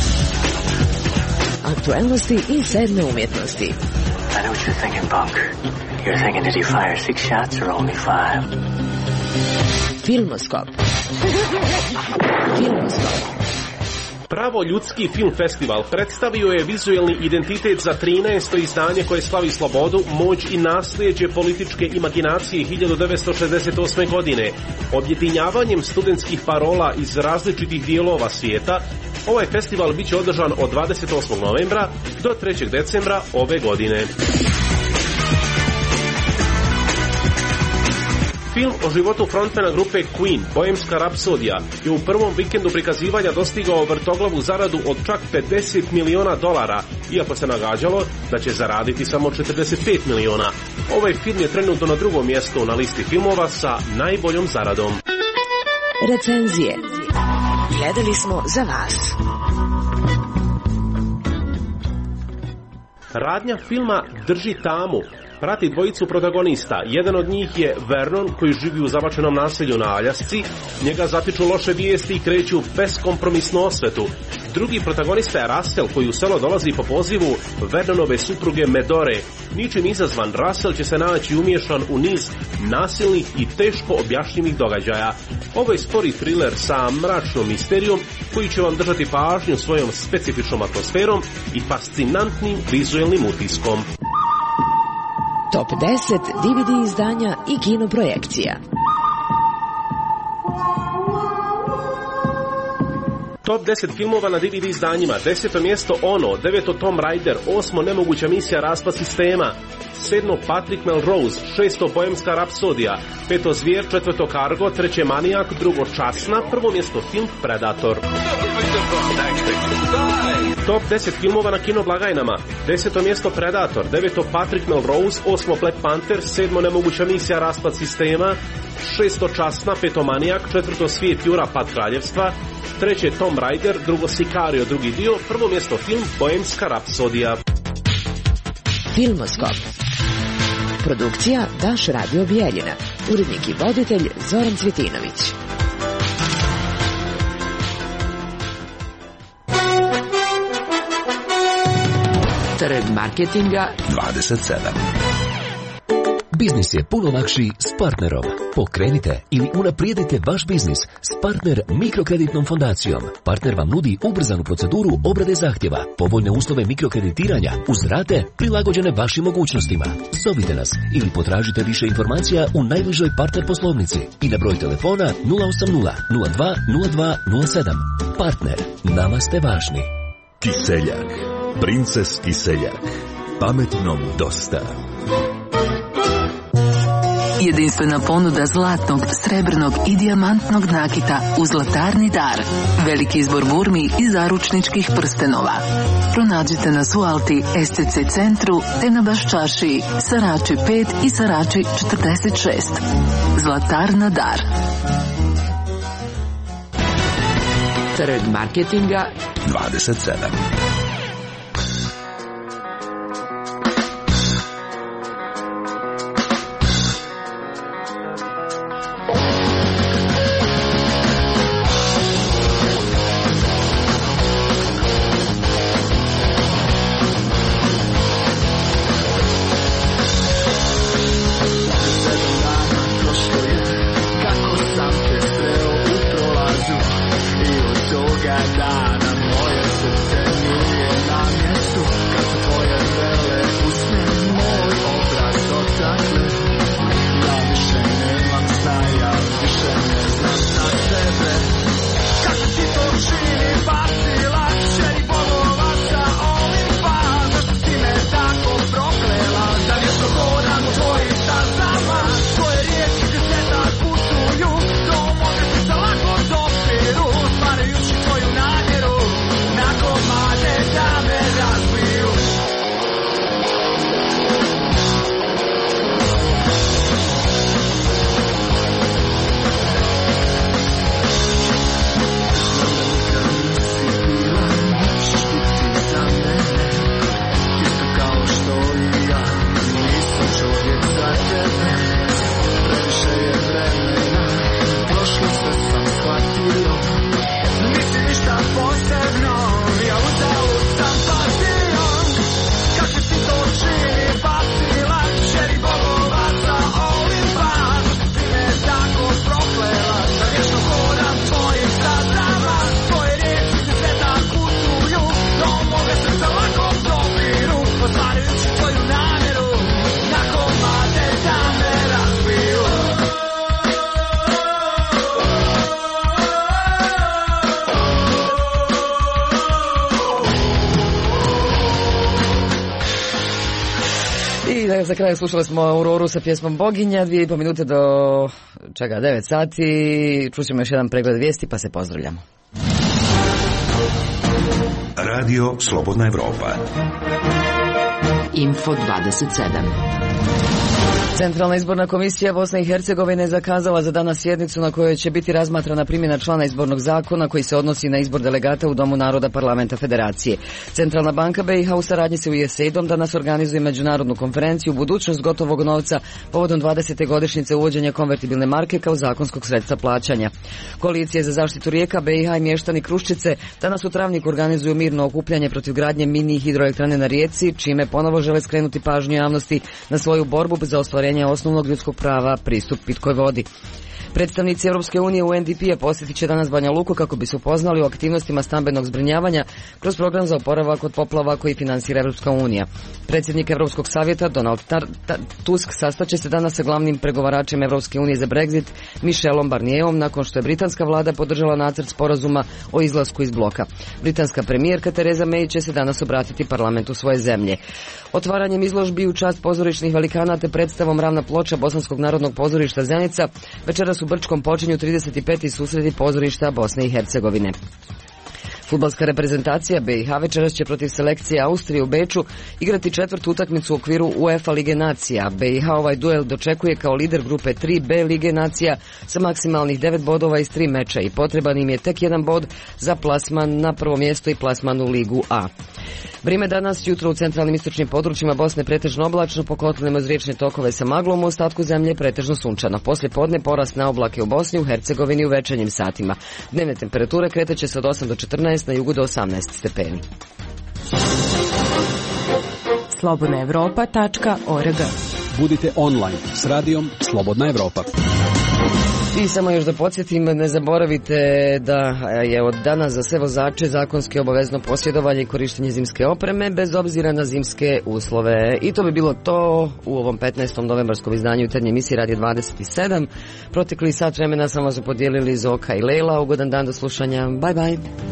Aktualnosti i sedme umjetnosti. I know what you're thinking, Bunk. You're thinking, did he fire 6 shots or only 5? Filmoskop. Filmoskop. Pravo ljudski film festival predstavio je vizuelni identitet za 13. izdanje koje slavi slobodu, moć i nasljeđe političke imaginacije 1968. godine. Objedinjavanjem studentskih parola iz različitih dijelova svijeta, ovaj festival biće održan od 28. novembra do 3. decembra ove godine. Film o životu frontmana grupe Queen, Bohemska rapsodija, je u prvom vikendu prikazivanja dostigao vrtoglavu zaradu od čak $50 miliona, iako se nagađalo da će zaraditi samo 45 miliona. Ovaj film je trenutno na drugom mjestu na listi filmova sa najboljom zaradom. Recenzije. Gledali smo za vas. Radnja filma Drži tamu prati dvojicu protagonista. Jedan od njih je Vernon, koji živi u zabačenom naselju na Aljasci. Njega zatiču loše vijesti i kreću beskompromisnu osvetu. Drugi protagonista je Russell, koji u selo dolazi po pozivu Vernonove supruge Medore. Ničim izazvan, Russell će se naći umiješan u niz nasilnih i teško objašnjivih događaja. Ovo je spori thriller sa mračnom misterijom koji će vam držati pažnju svojom specifičnom atmosferom i fascinantnim vizuelnim utiskom. Top 10 DVD izdanja i kinoprojekcija. Top 10 filmova na DVD izdanjima. 10. mjesto Ono, 9. Tom Raider, 8. Nemoguća misija Raspad sistema, 7. Patrick Melrose, 6. Bohemska rapsodija, 5. Zvijer, 4. Cargo, 3. Manijak, 2. Časna, 1. mjesto film Predator. Top 10 filmova na kinoblagajnama. 10. mjesto Predator, 9. Patrick Melrose, 8. Black Panther, 7. Nemoguća misija Raspad sistema, 6. Časna, 5. Manijak, 4. Svijet Jura pad kraljevstva, 3. Tom Raider, 2. Sicario drugi dio, 1. mjesto film Bohemska rapsodija. Filmoskop. Produkcija Daš Radio Bijeljina. Urednik i voditelj Zoran Cvjetinović. Trg marketinga 27. Biznis je puno lakši s partnerom. Pokrenite ili unaprijedite vaš biznis s Partner mikrokreditnom fondacijom. Partner vam nudi ubrzanu proceduru obrade zahtjeva, povoljne uslove mikrokreditiranja uz rate prilagođene vašim mogućnostima. Zovite nas ili potražite više informacija u najbližoj partner poslovnici i na broj telefona 080 02 02 07. Partner, nama ste važni. Kiseljak, princes Kiseljak, pametnom dosta. Jedinstvena ponuda zlatnog, srebrnog i dijamantnog nakita u Zlatarni dar. Veliki izbor burmi i zaručničkih prstenova. Pronađite nas u Alti, STC centru, te na Baščašiji, Sarači 5 i Sarači 46. Zlatarna dar. Trg marketinga 27. I za kraj slušali smo Auroru sa pjesmom Boginja, 2,5 minute do 9 sati. Čućemo još jedan pregled vijesti pa se pozdravljamo. Radio Slobodna Evropa. Info 27. Centralna izborna komisija Bosne i Hercegovine zakazala za danas sjednicu na kojoj će biti razmatrana primjena člana izbornog zakona koji se odnosi na izbor delegata u Domu naroda Parlamenta Federacije. Centralna banka BiH u saradnji sa USAID-om danas organizuje međunarodnu konferenciju Budućnost gotovog novca povodom 20. godišnjice uvođenja konvertibilne marke kao zakonskog sredstva plaćanja. Koalicije za zaštitu rijeka BiH i mještani Kruščice danas u Travniku organizuju mirno okupljanje protiv gradnje mini hidroelektrane na rijeci, čime ponovo žele skrenuti pažnju javnosti na svoju borbu za ostvarenje osnovnog ljudskog prava pristup pitkoj vodi. Predstavnici Europske unije UNDP-a posjetit će danas Banja Luku kako bi se upoznali o aktivnostima stambenog zbrinjavanja kroz program za oporavak od poplava koji finansira Europska unija. Predsjednik Europskog savjeta Donald Tusk sastaće se danas sa glavnim pregovaračem Europske unije za Brexit Michelom Barnierom nakon što je britanska vlada podržala nacrt sporazuma o izlasku iz bloka. Britanska premijerka Theresa May će se danas obratiti parlamentu svoje zemlje. Otvaranjem izložbi u čast pozorišnih velikana te predstavom Ravna ploča Bosanskog narodnog pozorišta Zenica večeras u Brčkom počinju 35. susreti pozorišta Bosne i Hercegovine. Fudbalska reprezentacija BiH večeras će protiv selekcije Austrije u Beču igrati četvrtu utakmicu u okviru UEFA Lige nacija. BiH ovaj duel dočekuje kao lider grupe 3B Lige nacija sa maksimalnih 9 bodova iz 3 meča i potreban im je tek jedan bod za plasman na prvo mjesto i plasman u Ligu A. Vrijeme danas jutro u centralnim istočnim područjima Bosne pretežno oblačno, po kotlinama uz riječne tokove sa maglom, u ostatku zemlje pretežno sunčano. Poslije podne porast na oblake u Bosni, u Hercegovini u večernjim satima. Dnevne temperature kretat se od 8 do 14, na jugu do 18 stepeni. slobodnaevropa.org. Budite online s radijom Slobodna Evropa. I samo još da podsjetim, ne zaboravite da je od danas za sve vozače zakonski obavezno posjedovanje i korištenje zimske opreme bez obzira na zimske uslove. I to bi bilo to u ovom 15. novembarskom izdanju jutarnje emisije Radio 27. Protekli sat vremena sam vas podijelili Zoka i Lejla. Ugodan dan do slušanja. Bye bye.